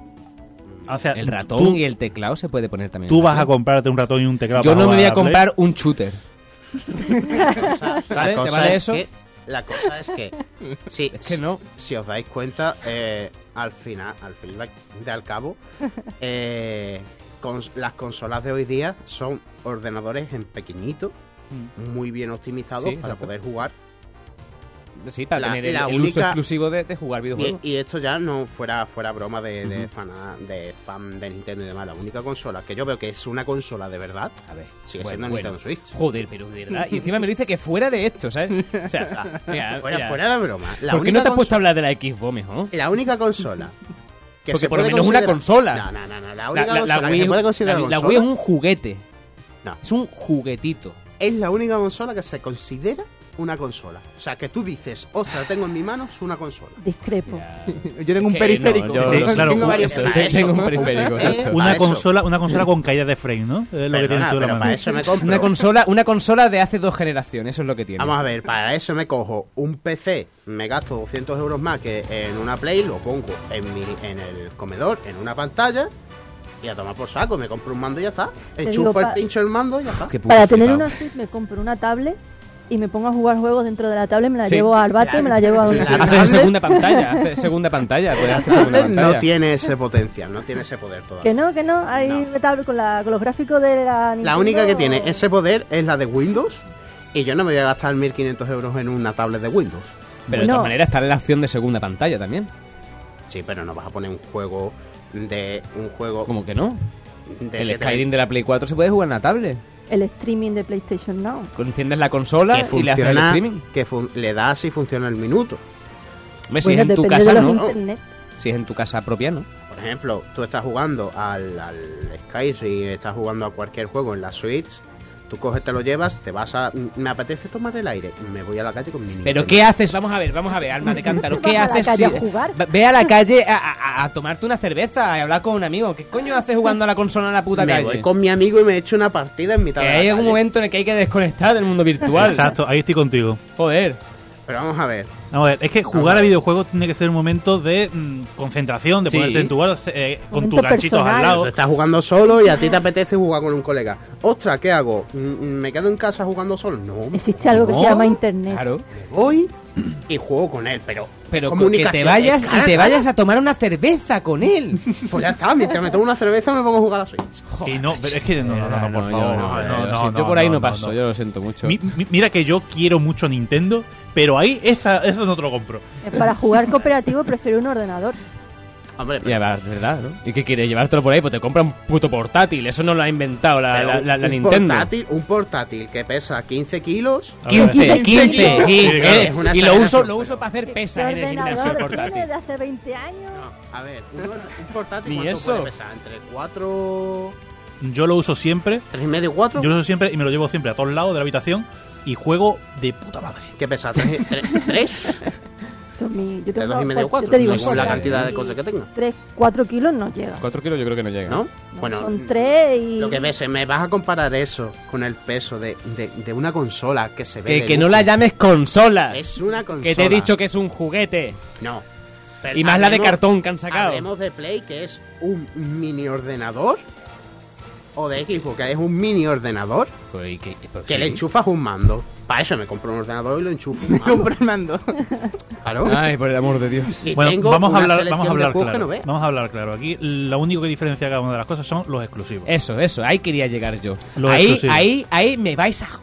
[SPEAKER 1] O sea,
[SPEAKER 4] El ratón
[SPEAKER 1] tú,
[SPEAKER 4] y el teclado se puede poner también
[SPEAKER 1] tú
[SPEAKER 4] en la
[SPEAKER 1] vas a
[SPEAKER 4] Play.
[SPEAKER 1] comprarte un ratón y un teclado
[SPEAKER 4] Yo
[SPEAKER 1] para
[SPEAKER 4] no me
[SPEAKER 1] jugar
[SPEAKER 4] voy a
[SPEAKER 1] la Play.
[SPEAKER 4] comprar un shooter.
[SPEAKER 3] La
[SPEAKER 4] ¿Vale? ¿Te
[SPEAKER 3] cosa
[SPEAKER 4] vale
[SPEAKER 3] es
[SPEAKER 4] eso?
[SPEAKER 3] que- la cosa es que... Sí,
[SPEAKER 4] Es que no.
[SPEAKER 3] Si os dais cuenta, eh, al final, al fin de al cabo, eh, cons- las consolas de hoy día son ordenadores en pequeñito, muy bien optimizados
[SPEAKER 4] Sí,
[SPEAKER 3] para
[SPEAKER 4] exacto.
[SPEAKER 3] poder jugar.
[SPEAKER 4] Sí, para
[SPEAKER 3] La-
[SPEAKER 4] tener el,
[SPEAKER 3] la
[SPEAKER 4] el uso
[SPEAKER 3] única-
[SPEAKER 4] exclusivo de, de jugar
[SPEAKER 3] Y,
[SPEAKER 4] videojuegos.
[SPEAKER 3] y esto ya no fuera fuera broma de, de,
[SPEAKER 4] Ujú.
[SPEAKER 3] fana- de fan de Nintendo y demás. La única consola que yo veo que es una consola de verdad
[SPEAKER 4] A ver,
[SPEAKER 3] sigue
[SPEAKER 4] bueno,
[SPEAKER 3] siendo
[SPEAKER 4] bueno.
[SPEAKER 3] Nintendo Switch.
[SPEAKER 4] Joder, pero de verdad. Y encima me lo dice que fuera de esto, ¿sabes? O sea, mira,
[SPEAKER 3] Fuera,
[SPEAKER 4] mira.
[SPEAKER 3] fuera de broma. La
[SPEAKER 4] ¿Por qué
[SPEAKER 3] única
[SPEAKER 4] no te has puesto a
[SPEAKER 3] consola-
[SPEAKER 4] hablar de la Xbox mejor?
[SPEAKER 3] La única consola que
[SPEAKER 4] Porque
[SPEAKER 3] se
[SPEAKER 4] por lo
[SPEAKER 3] puede
[SPEAKER 4] menos es una
[SPEAKER 3] considerar-
[SPEAKER 4] consola.
[SPEAKER 3] No, no, no, no. La
[SPEAKER 4] La,
[SPEAKER 3] única
[SPEAKER 4] la- la
[SPEAKER 3] consola
[SPEAKER 4] Wii,
[SPEAKER 3] que se puede considerar
[SPEAKER 4] la- la
[SPEAKER 3] consola
[SPEAKER 4] Wii es un juguete.
[SPEAKER 3] No.
[SPEAKER 4] Es un juguetito.
[SPEAKER 3] es la única consola que se considera una consola. O sea, que tú dices, ostras, tengo en mi mano es una consola.
[SPEAKER 2] Discrepo.
[SPEAKER 5] Yo tengo un
[SPEAKER 4] Que
[SPEAKER 5] periférico.
[SPEAKER 4] no, yo-
[SPEAKER 1] Sí, claro,
[SPEAKER 5] tengo varios
[SPEAKER 4] eso,
[SPEAKER 3] para
[SPEAKER 4] te-
[SPEAKER 3] eso.
[SPEAKER 4] tengo un periférico.
[SPEAKER 3] Eh,
[SPEAKER 4] exacto.
[SPEAKER 1] Una
[SPEAKER 3] Para eso.
[SPEAKER 1] consola, una consola con caída de frame, ¿no? Es lo que
[SPEAKER 3] Perdona,
[SPEAKER 1] tienes tú en la
[SPEAKER 3] pero
[SPEAKER 1] mano.
[SPEAKER 3] para eso me compro.
[SPEAKER 4] Una consola, una consola de hace dos generaciones, eso es lo que tiene.
[SPEAKER 3] Vamos a ver, para eso me cojo un P C, me gasto doscientos euros más que en una Play, lo pongo en, mi, en el comedor, en una pantalla, y a tomar por saco, me compro un mando y ya está.
[SPEAKER 2] digo,
[SPEAKER 3] Enchufo el
[SPEAKER 2] pa-
[SPEAKER 3] pincho del mando y ya está.
[SPEAKER 4] Qué puto
[SPEAKER 2] Para tener
[SPEAKER 4] flipado.
[SPEAKER 2] una Switch me compro una tablet y me pongo a jugar juegos dentro de la tablet, me la
[SPEAKER 4] Sí.
[SPEAKER 2] llevo al bate, me la llevo a una
[SPEAKER 3] Sí,
[SPEAKER 2] silla.
[SPEAKER 3] sí.
[SPEAKER 4] Haces segunda pantalla, haces segunda pantalla, puedes hacer segunda pantalla.
[SPEAKER 3] No tiene ese potencial, no tiene ese poder todavía.
[SPEAKER 2] Que no, que no, hay
[SPEAKER 3] No.
[SPEAKER 2] tablet con, la, con los gráficos de la Nintendo.
[SPEAKER 3] La única que tiene ese poder es la de Windows. Y yo no me voy a gastar mil quinientos euros en una tablet de Windows.
[SPEAKER 4] Pero de
[SPEAKER 2] No.
[SPEAKER 4] todas maneras está la opción de segunda pantalla también.
[SPEAKER 3] Sí, pero no vas a poner un juego de... Un juego
[SPEAKER 4] ¿Cómo que no?
[SPEAKER 3] de
[SPEAKER 4] El
[SPEAKER 3] siete-
[SPEAKER 4] Skyrim de la Play cuatro se puede jugar en la tablet.
[SPEAKER 2] El streaming de PlayStation Now.
[SPEAKER 4] Enciendes la consola
[SPEAKER 3] que
[SPEAKER 4] y le haces el
[SPEAKER 3] funciona,
[SPEAKER 4] streaming.
[SPEAKER 3] que fun- le das y funciona el minuto.
[SPEAKER 4] Hombre, si
[SPEAKER 2] Bueno,
[SPEAKER 4] es en tu
[SPEAKER 2] depende
[SPEAKER 4] casa,
[SPEAKER 2] de los
[SPEAKER 4] ¿no?
[SPEAKER 2] internet.
[SPEAKER 4] Si es en tu casa propia, ¿no?
[SPEAKER 3] Por ejemplo, tú estás jugando al, al Skyrim, estás jugando a cualquier juego en la Switch, tú coges, te lo llevas, te vas a... Me apetece tomar el aire, me voy a la calle con mi
[SPEAKER 4] Pero
[SPEAKER 3] Nintendo.
[SPEAKER 4] ¿qué haces? Vamos a ver, vamos a ver, alma de cántaro. ¿Qué
[SPEAKER 2] Vas a la
[SPEAKER 4] haces?
[SPEAKER 2] calle
[SPEAKER 4] si-
[SPEAKER 2] a jugar.
[SPEAKER 4] Va- Ve a la calle a, a- a tomarte una cerveza y hablar con un amigo. ¿Qué coño haces jugando a la consola en la puta
[SPEAKER 3] Me
[SPEAKER 4] calle?
[SPEAKER 3] voy con mi amigo y me echo una partida en mitad
[SPEAKER 4] Que
[SPEAKER 3] de la
[SPEAKER 4] hay algún
[SPEAKER 3] calle.
[SPEAKER 4] momento en el que hay que desconectar del mundo virtual.
[SPEAKER 1] Exacto, ahí estoy contigo.
[SPEAKER 4] Joder.
[SPEAKER 3] Pero vamos a ver,
[SPEAKER 1] Vamos a ver, es que jugar a videojuegos tiene que ser un momento de mm, concentración, de
[SPEAKER 4] Sí.
[SPEAKER 1] ponerte en tu lugar, eh, con tus
[SPEAKER 2] Momento
[SPEAKER 1] ganchitos al
[SPEAKER 2] personal.
[SPEAKER 1] lado.
[SPEAKER 3] tú estás jugando solo y a ti te apetece jugar con un colega. Ostras, ¿qué hago? Mm, ¿Me quedo en casa jugando solo? No, me
[SPEAKER 2] Existe algo que
[SPEAKER 1] No.
[SPEAKER 2] se llama internet.
[SPEAKER 4] Claro.
[SPEAKER 3] voy y juego con él, pero...
[SPEAKER 4] Pero que
[SPEAKER 3] comunicación,
[SPEAKER 4] te vayas
[SPEAKER 3] eh,
[SPEAKER 4] y
[SPEAKER 3] claro,
[SPEAKER 4] te
[SPEAKER 3] claro.
[SPEAKER 4] vayas a tomar una cerveza con él.
[SPEAKER 3] Pues ya está, mientras me tomo una cerveza me pongo a jugar a la Switch.
[SPEAKER 1] Y no, pero es que no, no, no, no, por
[SPEAKER 4] yo
[SPEAKER 1] favor.
[SPEAKER 4] no,
[SPEAKER 1] no,
[SPEAKER 4] yo
[SPEAKER 1] no,
[SPEAKER 4] lo
[SPEAKER 1] no,
[SPEAKER 4] siento. Yo
[SPEAKER 1] no,
[SPEAKER 4] por ahí no,
[SPEAKER 1] no,
[SPEAKER 4] paso,
[SPEAKER 1] no.
[SPEAKER 4] yo lo siento mucho.
[SPEAKER 1] Mi- mi- mira que yo quiero mucho Nintendo, pero ahí esa, eso no te lo compro.
[SPEAKER 2] Para jugar cooperativo prefiero un ordenador.
[SPEAKER 3] Hombre,
[SPEAKER 4] Ya, va, ¿verdad? ¿no? ¿Y qué quieres? ¿Llevártelo por ahí? Pues te compra un puto portátil. Eso no lo ha inventado la,
[SPEAKER 3] pero
[SPEAKER 4] la, la- la
[SPEAKER 3] un
[SPEAKER 4] Nintendo.
[SPEAKER 3] Portátil, un portátil que pesa quince kilos.
[SPEAKER 4] quince,
[SPEAKER 2] quince
[SPEAKER 4] quince.
[SPEAKER 2] kilos.
[SPEAKER 4] Y,
[SPEAKER 1] Sí,
[SPEAKER 4] eh,
[SPEAKER 1] claro.
[SPEAKER 3] Es una
[SPEAKER 4] y lo
[SPEAKER 3] exageración.
[SPEAKER 4] uso, lo uso para hacer pesas en
[SPEAKER 2] ¿Qué
[SPEAKER 4] el gimnasio el
[SPEAKER 2] ordenador
[SPEAKER 4] portátil.
[SPEAKER 2] tiene de hace veinte años?
[SPEAKER 3] No, a ver, un, un portátil
[SPEAKER 4] Ni
[SPEAKER 3] ¿cuánto
[SPEAKER 4] eso.
[SPEAKER 3] puede pesar? ¿Entre cuatro,
[SPEAKER 1] Yo lo uso siempre,
[SPEAKER 3] tres y medio, cuatro?
[SPEAKER 1] yo lo uso siempre y me lo llevo siempre a todos lados de la habitación y juego de puta madre.
[SPEAKER 3] ¿Qué pesa? ¿Tres? tres, tres?
[SPEAKER 2] Eso es mi, yo
[SPEAKER 3] ¿De
[SPEAKER 2] tengo,
[SPEAKER 3] dos y medio,
[SPEAKER 2] yo
[SPEAKER 3] cuatro?
[SPEAKER 2] te digo,
[SPEAKER 3] Según la
[SPEAKER 2] por
[SPEAKER 3] cantidad de
[SPEAKER 2] ahí,
[SPEAKER 3] cosas que tenga,
[SPEAKER 2] tres, cuatro kilos no llega.
[SPEAKER 4] Cuatro kilos yo creo que no llega.
[SPEAKER 3] ¿no?
[SPEAKER 2] No,
[SPEAKER 3] Bueno,
[SPEAKER 2] son tres y...
[SPEAKER 3] lo que ves, me vas a comparar eso con el peso de, de, de una consola que se ve
[SPEAKER 4] Que,
[SPEAKER 3] de
[SPEAKER 4] que no
[SPEAKER 3] lujo.
[SPEAKER 4] la llames consola.
[SPEAKER 3] Es una consola.
[SPEAKER 4] Que te he dicho que es un juguete.
[SPEAKER 3] No. Pero
[SPEAKER 4] Y más la de
[SPEAKER 3] hablemos-
[SPEAKER 4] cartón que han sacado.
[SPEAKER 3] Hablemos de Play, que es un mini ordenador. O de Xbox, que es un mini ordenador.
[SPEAKER 4] Pues, ¿y qué? Pues
[SPEAKER 3] Que
[SPEAKER 4] sí.
[SPEAKER 3] le enchufas un mando. Para eso me compro un ordenador y lo enchufo un
[SPEAKER 5] Me
[SPEAKER 3] mando.
[SPEAKER 5] compro el mando.
[SPEAKER 3] Claro.
[SPEAKER 4] Ay, por el amor de Dios.
[SPEAKER 3] Y
[SPEAKER 1] Bueno,
[SPEAKER 3] tengo
[SPEAKER 1] vamos a
[SPEAKER 3] una
[SPEAKER 1] hablar,
[SPEAKER 3] selección
[SPEAKER 1] vamos a
[SPEAKER 3] de
[SPEAKER 1] hablar
[SPEAKER 3] juegos que
[SPEAKER 1] claro.
[SPEAKER 3] no veas.
[SPEAKER 1] Vamos a hablar claro. Aquí lo único que diferencia cada una de las cosas son los exclusivos.
[SPEAKER 4] Eso, eso, ahí quería llegar yo.
[SPEAKER 1] Los
[SPEAKER 4] Ahí,
[SPEAKER 1] exclusivos.
[SPEAKER 4] ahí, ahí me vais a...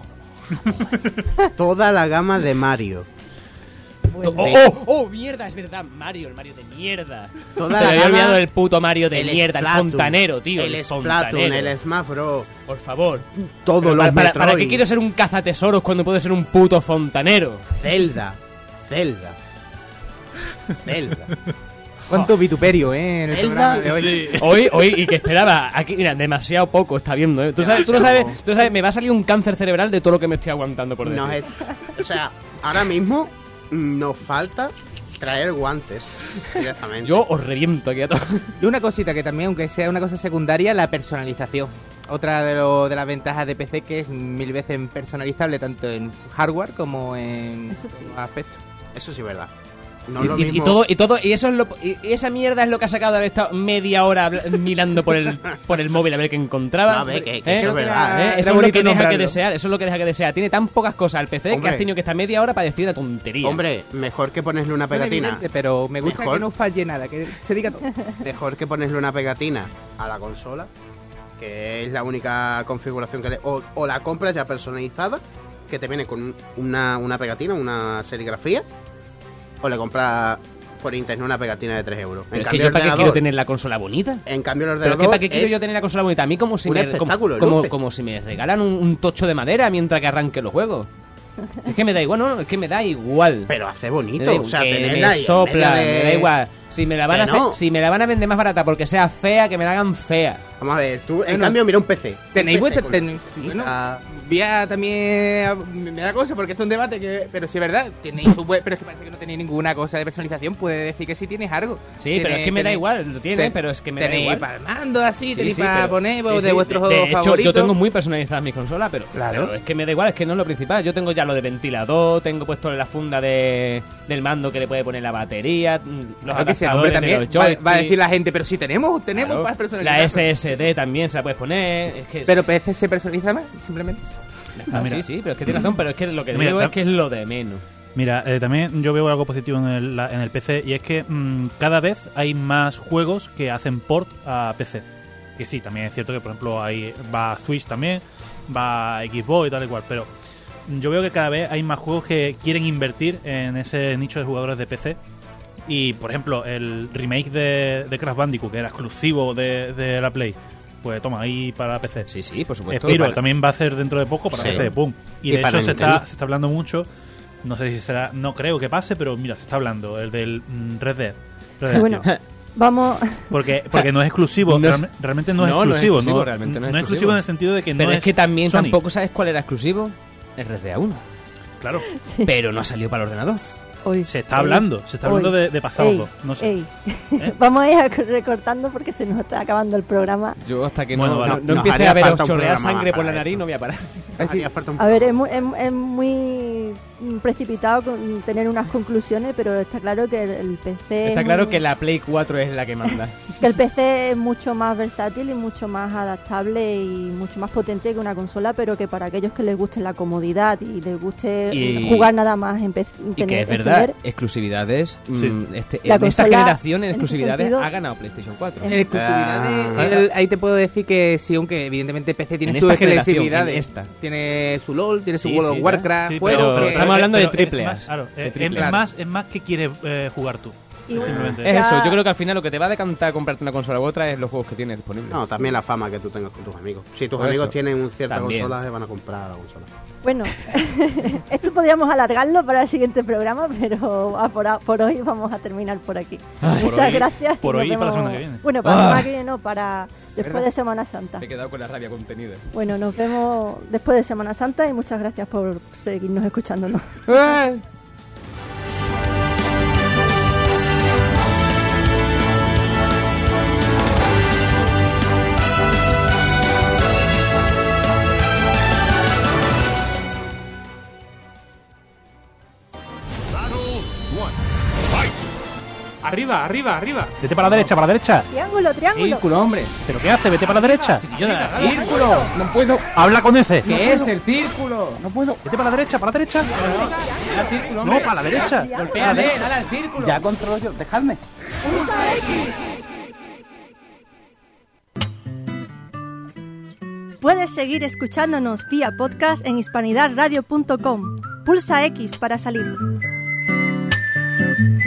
[SPEAKER 3] Toda la gama de Mario.
[SPEAKER 4] Oh, oh, oh, mierda, es verdad, Mario, el Mario de mierda.
[SPEAKER 3] Toda
[SPEAKER 4] Se
[SPEAKER 3] la
[SPEAKER 4] me había
[SPEAKER 3] gama-
[SPEAKER 4] olvidado el puto Mario de mierda, el
[SPEAKER 3] Splatoon,
[SPEAKER 4] fontanero, tío.
[SPEAKER 3] El,
[SPEAKER 4] El,
[SPEAKER 3] Splatoon,
[SPEAKER 4] fontanero.
[SPEAKER 3] el Smash Bros.
[SPEAKER 4] Por favor.
[SPEAKER 3] Todos
[SPEAKER 4] Pero
[SPEAKER 3] los
[SPEAKER 4] para, para,
[SPEAKER 3] Metroid.
[SPEAKER 4] ¿para qué quiero ser un cazatesoros cuando puedo ser un puto fontanero?
[SPEAKER 3] Zelda. Zelda. Zelda.
[SPEAKER 5] Cuánto vituperio, ¿eh? En el
[SPEAKER 3] Zelda.
[SPEAKER 5] programa de hoy.
[SPEAKER 4] Hoy, hoy, y que esperaba, aquí, mira, demasiado poco está viendo, ¿eh? Tú sabes, tú lo sabes, tú sabes, me va a salir un cáncer cerebral de todo lo que me estoy aguantando por dentro.
[SPEAKER 3] Nos es- o sea, ahora mismo mm, nos falta traer guantes directamente.
[SPEAKER 4] Yo os reviento aquí a todos.
[SPEAKER 5] Y una cosita que también, aunque sea una cosa secundaria, la personalización. Otra de, lo, de las ventajas de P C que es mil veces personalizable tanto en hardware como en
[SPEAKER 2] Eso sí.
[SPEAKER 5] aspectos.
[SPEAKER 3] Eso sí es verdad. No es lo
[SPEAKER 4] Y, y- y
[SPEAKER 3] mismo-
[SPEAKER 4] todo, y todo, y eso es lo, y y esa mierda es lo que ha sacado de haber estado media hora habla- mirando por el, por el móvil a ver qué encontraba.
[SPEAKER 3] No, a ver, que- que
[SPEAKER 4] ¿Eh?
[SPEAKER 3] eso es verdad,
[SPEAKER 4] ¿Eh?
[SPEAKER 5] Era
[SPEAKER 4] Eso es lo
[SPEAKER 5] bonito
[SPEAKER 4] que deja que
[SPEAKER 5] nombrarlo.
[SPEAKER 4] desear, eso es lo que deja que desear. Tiene tan pocas cosas al P C que
[SPEAKER 3] Hombre.
[SPEAKER 4] has tenido que estar media hora para decir una tontería.
[SPEAKER 3] Hombre, mejor que ponerle una
[SPEAKER 5] No es
[SPEAKER 3] pegatina.
[SPEAKER 5] evidente, pero me gusta
[SPEAKER 3] Mejor.
[SPEAKER 5] que no falle nada, que se diga todo.
[SPEAKER 3] Mejor que ponerle una pegatina a la consola, que es la única configuración que le... O, o la compras ya personalizada, que te viene con un- una, una pegatina, una serigrafía, o le compras por internet una pegatina de tres euros.
[SPEAKER 4] Pero
[SPEAKER 3] En
[SPEAKER 4] es que
[SPEAKER 3] cambio,
[SPEAKER 4] yo
[SPEAKER 3] el
[SPEAKER 4] para qué quiero
[SPEAKER 3] ordenador,
[SPEAKER 4] tener la consola bonita.
[SPEAKER 3] en cambio el
[SPEAKER 4] Pero es
[SPEAKER 3] ordenador
[SPEAKER 4] que para qué quiero
[SPEAKER 3] es
[SPEAKER 4] yo tener la consola bonita. A mí como si
[SPEAKER 3] un
[SPEAKER 4] me
[SPEAKER 3] espectáculo,
[SPEAKER 4] como, como,
[SPEAKER 3] luce.
[SPEAKER 4] como si me regalan un, un tocho de madera mientras que arranque los juegos. Es que me da igual, no, no, es que me da igual.
[SPEAKER 3] Pero hace
[SPEAKER 4] Me
[SPEAKER 3] bonito,
[SPEAKER 4] da
[SPEAKER 3] o
[SPEAKER 4] igual,
[SPEAKER 3] sea,
[SPEAKER 4] que
[SPEAKER 3] tenerla
[SPEAKER 4] me
[SPEAKER 3] ahí en
[SPEAKER 4] sopla,
[SPEAKER 3] medio de-
[SPEAKER 4] me da igual. Si me la van a
[SPEAKER 3] Que
[SPEAKER 4] hacer,
[SPEAKER 3] no.
[SPEAKER 4] si me la van a vender más barata porque sea fea, que me la hagan fea.
[SPEAKER 3] Vamos a ver, tú, en
[SPEAKER 5] Bueno,
[SPEAKER 3] cambio, mira un P C.
[SPEAKER 5] Tenéis
[SPEAKER 3] Un P C
[SPEAKER 5] vuestra...
[SPEAKER 3] con-
[SPEAKER 5] ten- bueno,
[SPEAKER 3] Ah,
[SPEAKER 5] vía también... Me da cosa porque esto es un debate, que pero si es verdad, tenéis su web, pero es que parece que no tenéis ninguna cosa de personalización, puede decir que sí tienes algo.
[SPEAKER 4] Sí, pero es que me da igual, lo tiene,
[SPEAKER 5] ten-
[SPEAKER 4] pero es que me da
[SPEAKER 5] tenéis
[SPEAKER 4] igual.
[SPEAKER 5] para el mando así,
[SPEAKER 4] Sí,
[SPEAKER 5] tenéis
[SPEAKER 4] sí,
[SPEAKER 5] para
[SPEAKER 4] pero-
[SPEAKER 5] poner
[SPEAKER 4] sí,
[SPEAKER 5] de
[SPEAKER 4] sí.
[SPEAKER 5] vuestros
[SPEAKER 4] de,
[SPEAKER 5] juegos
[SPEAKER 4] de hecho,
[SPEAKER 5] favoritos.
[SPEAKER 4] yo tengo muy personalizadas mis consolas, pero,
[SPEAKER 5] Claro.
[SPEAKER 4] pero es que me da igual, es que no es lo principal. Yo tengo ya lo de ventilador, tengo puesto la funda de, del mando que le puede poner la batería, mm, los
[SPEAKER 5] Claro que sí,
[SPEAKER 4] adaptadores
[SPEAKER 5] hombre,
[SPEAKER 4] de
[SPEAKER 5] también
[SPEAKER 4] los
[SPEAKER 5] va, va a
[SPEAKER 4] joysticks.
[SPEAKER 5] decir la gente, pero si tenemos, tenemos
[SPEAKER 4] Claro.
[SPEAKER 5] para personalizar.
[SPEAKER 4] La S S D también se la puedes poner. Es que
[SPEAKER 5] Pero P C se personaliza más, simplemente.
[SPEAKER 1] Ah,
[SPEAKER 4] Ah,
[SPEAKER 1] mira.
[SPEAKER 4] sí, sí, pero es que tiene razón, pero es que lo que
[SPEAKER 1] Mira,
[SPEAKER 4] digo
[SPEAKER 1] tam-
[SPEAKER 4] es que es lo de menos.
[SPEAKER 1] Mira, eh, también yo veo algo positivo en el, la- en el P C y es que mm, cada vez hay más juegos que hacen port a P C. Que sí, también es cierto que, por ejemplo, hay, va a Switch también, va a Xbox y tal y cual, pero yo veo que cada vez hay más juegos que quieren invertir en ese nicho de jugadores de P C. Y, por ejemplo, el remake de, de Crash Bandicoot, que era exclusivo de, de la Play, pues toma, ahí para P C.
[SPEAKER 4] Sí, sí, por supuesto.
[SPEAKER 1] Spyro
[SPEAKER 4] Para-
[SPEAKER 1] también va a ser dentro de poco para
[SPEAKER 3] Sí.
[SPEAKER 1] P C, pum. Y,
[SPEAKER 3] Y
[SPEAKER 1] de
[SPEAKER 3] para
[SPEAKER 1] hecho se
[SPEAKER 3] Nintendo.
[SPEAKER 1] está, se está hablando mucho, no sé si será, no creo que pase, pero mira, se está hablando, el del mm, Red Dead. Red Dead,
[SPEAKER 2] Bueno,
[SPEAKER 1] tío.
[SPEAKER 2] vamos.
[SPEAKER 1] Porque, porque no es exclusivo,
[SPEAKER 4] No es-
[SPEAKER 1] realme- realmente no es
[SPEAKER 4] no, no es
[SPEAKER 1] exclusivo.
[SPEAKER 4] exclusivo, realmente no es exclusivo.
[SPEAKER 1] exclusivo en el sentido de que
[SPEAKER 4] Pero
[SPEAKER 1] no
[SPEAKER 4] es que también
[SPEAKER 1] Sony.
[SPEAKER 4] tampoco sabes cuál era exclusivo. El R D A uno.
[SPEAKER 1] Claro,
[SPEAKER 4] Pero no ha salido para el ordenador.
[SPEAKER 2] Hoy,
[SPEAKER 1] se está hablando, se está hablando de, de pasados dos, no sé.
[SPEAKER 2] Ey.
[SPEAKER 1] ¿Eh?
[SPEAKER 2] Vamos a ir recortando porque se nos está acabando el programa.
[SPEAKER 4] Yo hasta que
[SPEAKER 1] Bueno,
[SPEAKER 4] no,
[SPEAKER 1] vale.
[SPEAKER 4] no, no
[SPEAKER 3] Nos
[SPEAKER 4] empiece
[SPEAKER 3] haría
[SPEAKER 4] a ver
[SPEAKER 3] falta un
[SPEAKER 4] chorrear
[SPEAKER 3] programa
[SPEAKER 4] sangre
[SPEAKER 3] más
[SPEAKER 4] por la
[SPEAKER 3] para
[SPEAKER 4] nariz,
[SPEAKER 3] eso.
[SPEAKER 4] no voy a parar.
[SPEAKER 3] Haría falta un
[SPEAKER 2] A ver, es muy, es, es muy precipitado con tener unas conclusiones, pero está claro que el, el P C
[SPEAKER 4] Está
[SPEAKER 2] es
[SPEAKER 4] claro
[SPEAKER 2] un-
[SPEAKER 4] que la Play cuatro es la que manda.
[SPEAKER 2] que el P C es mucho más versátil y mucho más adaptable y mucho más potente que una consola, pero que para aquellos que les guste la comodidad y les guste
[SPEAKER 4] Y-
[SPEAKER 2] jugar nada más en P C,
[SPEAKER 4] Y que es verdad, exclusividades.
[SPEAKER 1] Sí.
[SPEAKER 4] mm, este,
[SPEAKER 2] La
[SPEAKER 4] en esta
[SPEAKER 2] consola,
[SPEAKER 4] generación, en
[SPEAKER 2] en ese
[SPEAKER 4] exclusividades,
[SPEAKER 2] sentido,
[SPEAKER 4] ha ganado PlayStation cuatro.
[SPEAKER 2] en
[SPEAKER 5] En exclusividades,
[SPEAKER 3] Ah.
[SPEAKER 5] el- ahí te puedo decir que sí, aunque evidentemente P C tiene
[SPEAKER 4] En
[SPEAKER 5] sus
[SPEAKER 4] esta generación,
[SPEAKER 5] exclusividades.
[SPEAKER 4] en esta.
[SPEAKER 5] Tiene su LOL, tiene su
[SPEAKER 4] Sí,
[SPEAKER 5] World
[SPEAKER 4] sí,
[SPEAKER 5] of Warcraft,
[SPEAKER 1] Sí,
[SPEAKER 5] juegos
[SPEAKER 4] pero
[SPEAKER 5] que-
[SPEAKER 4] estamos hablando de
[SPEAKER 1] pero
[SPEAKER 4] triple
[SPEAKER 1] es
[SPEAKER 4] A.
[SPEAKER 1] más, claro,
[SPEAKER 4] De
[SPEAKER 1] es,
[SPEAKER 4] triple
[SPEAKER 1] es
[SPEAKER 5] A.
[SPEAKER 1] más, es más que quieres eh, jugar tú.
[SPEAKER 2] Y bueno,
[SPEAKER 1] simplemente.
[SPEAKER 4] Es
[SPEAKER 2] Ya-
[SPEAKER 4] eso, yo creo que al final lo que te va a decantar a comprarte una consola u otra es los juegos que tienes disponibles.
[SPEAKER 3] No, también la fama que tú tengas con tus amigos. Si tus
[SPEAKER 4] Por
[SPEAKER 3] amigos
[SPEAKER 4] eso.
[SPEAKER 3] tienen un cierta
[SPEAKER 4] También.
[SPEAKER 3] consola, se van a comprar la consola.
[SPEAKER 2] Bueno, esto podríamos alargarlo para el siguiente programa, pero a por, a- por hoy vamos a terminar por aquí.
[SPEAKER 1] Por
[SPEAKER 2] Muchas
[SPEAKER 1] hoy-
[SPEAKER 2] gracias.
[SPEAKER 1] por
[SPEAKER 2] nos
[SPEAKER 1] hoy y para la
[SPEAKER 2] vemos-
[SPEAKER 1] semana que viene.
[SPEAKER 2] Bueno, para la
[SPEAKER 4] Ah.
[SPEAKER 2] semana que viene no, para después
[SPEAKER 4] ¿Verdad?
[SPEAKER 2] de Semana Santa.
[SPEAKER 4] Me he quedado con la rabia contenida.
[SPEAKER 2] Bueno, nos vemos después de Semana Santa y muchas gracias por seguirnos escuchándonos.
[SPEAKER 5] Arriba, arriba, arriba.
[SPEAKER 1] Vete para la derecha, para la derecha.
[SPEAKER 2] Triángulo, triángulo.
[SPEAKER 4] Círculo, hombre.
[SPEAKER 1] ¿Pero qué hace? Vete para la derecha.
[SPEAKER 4] ¡Círculo! No puedo.
[SPEAKER 1] Habla con ese.
[SPEAKER 4] ¿Qué es el círculo? No puedo.
[SPEAKER 1] Vete para la derecha, para la derecha.
[SPEAKER 4] Al círculo,
[SPEAKER 1] No, para la derecha.
[SPEAKER 4] Golpéame, dale al círculo.
[SPEAKER 6] Ya controlo yo, dejadme.
[SPEAKER 2] Puedes seguir escuchándonos vía podcast en hispanidad radio punto com. Pulsa X para salir.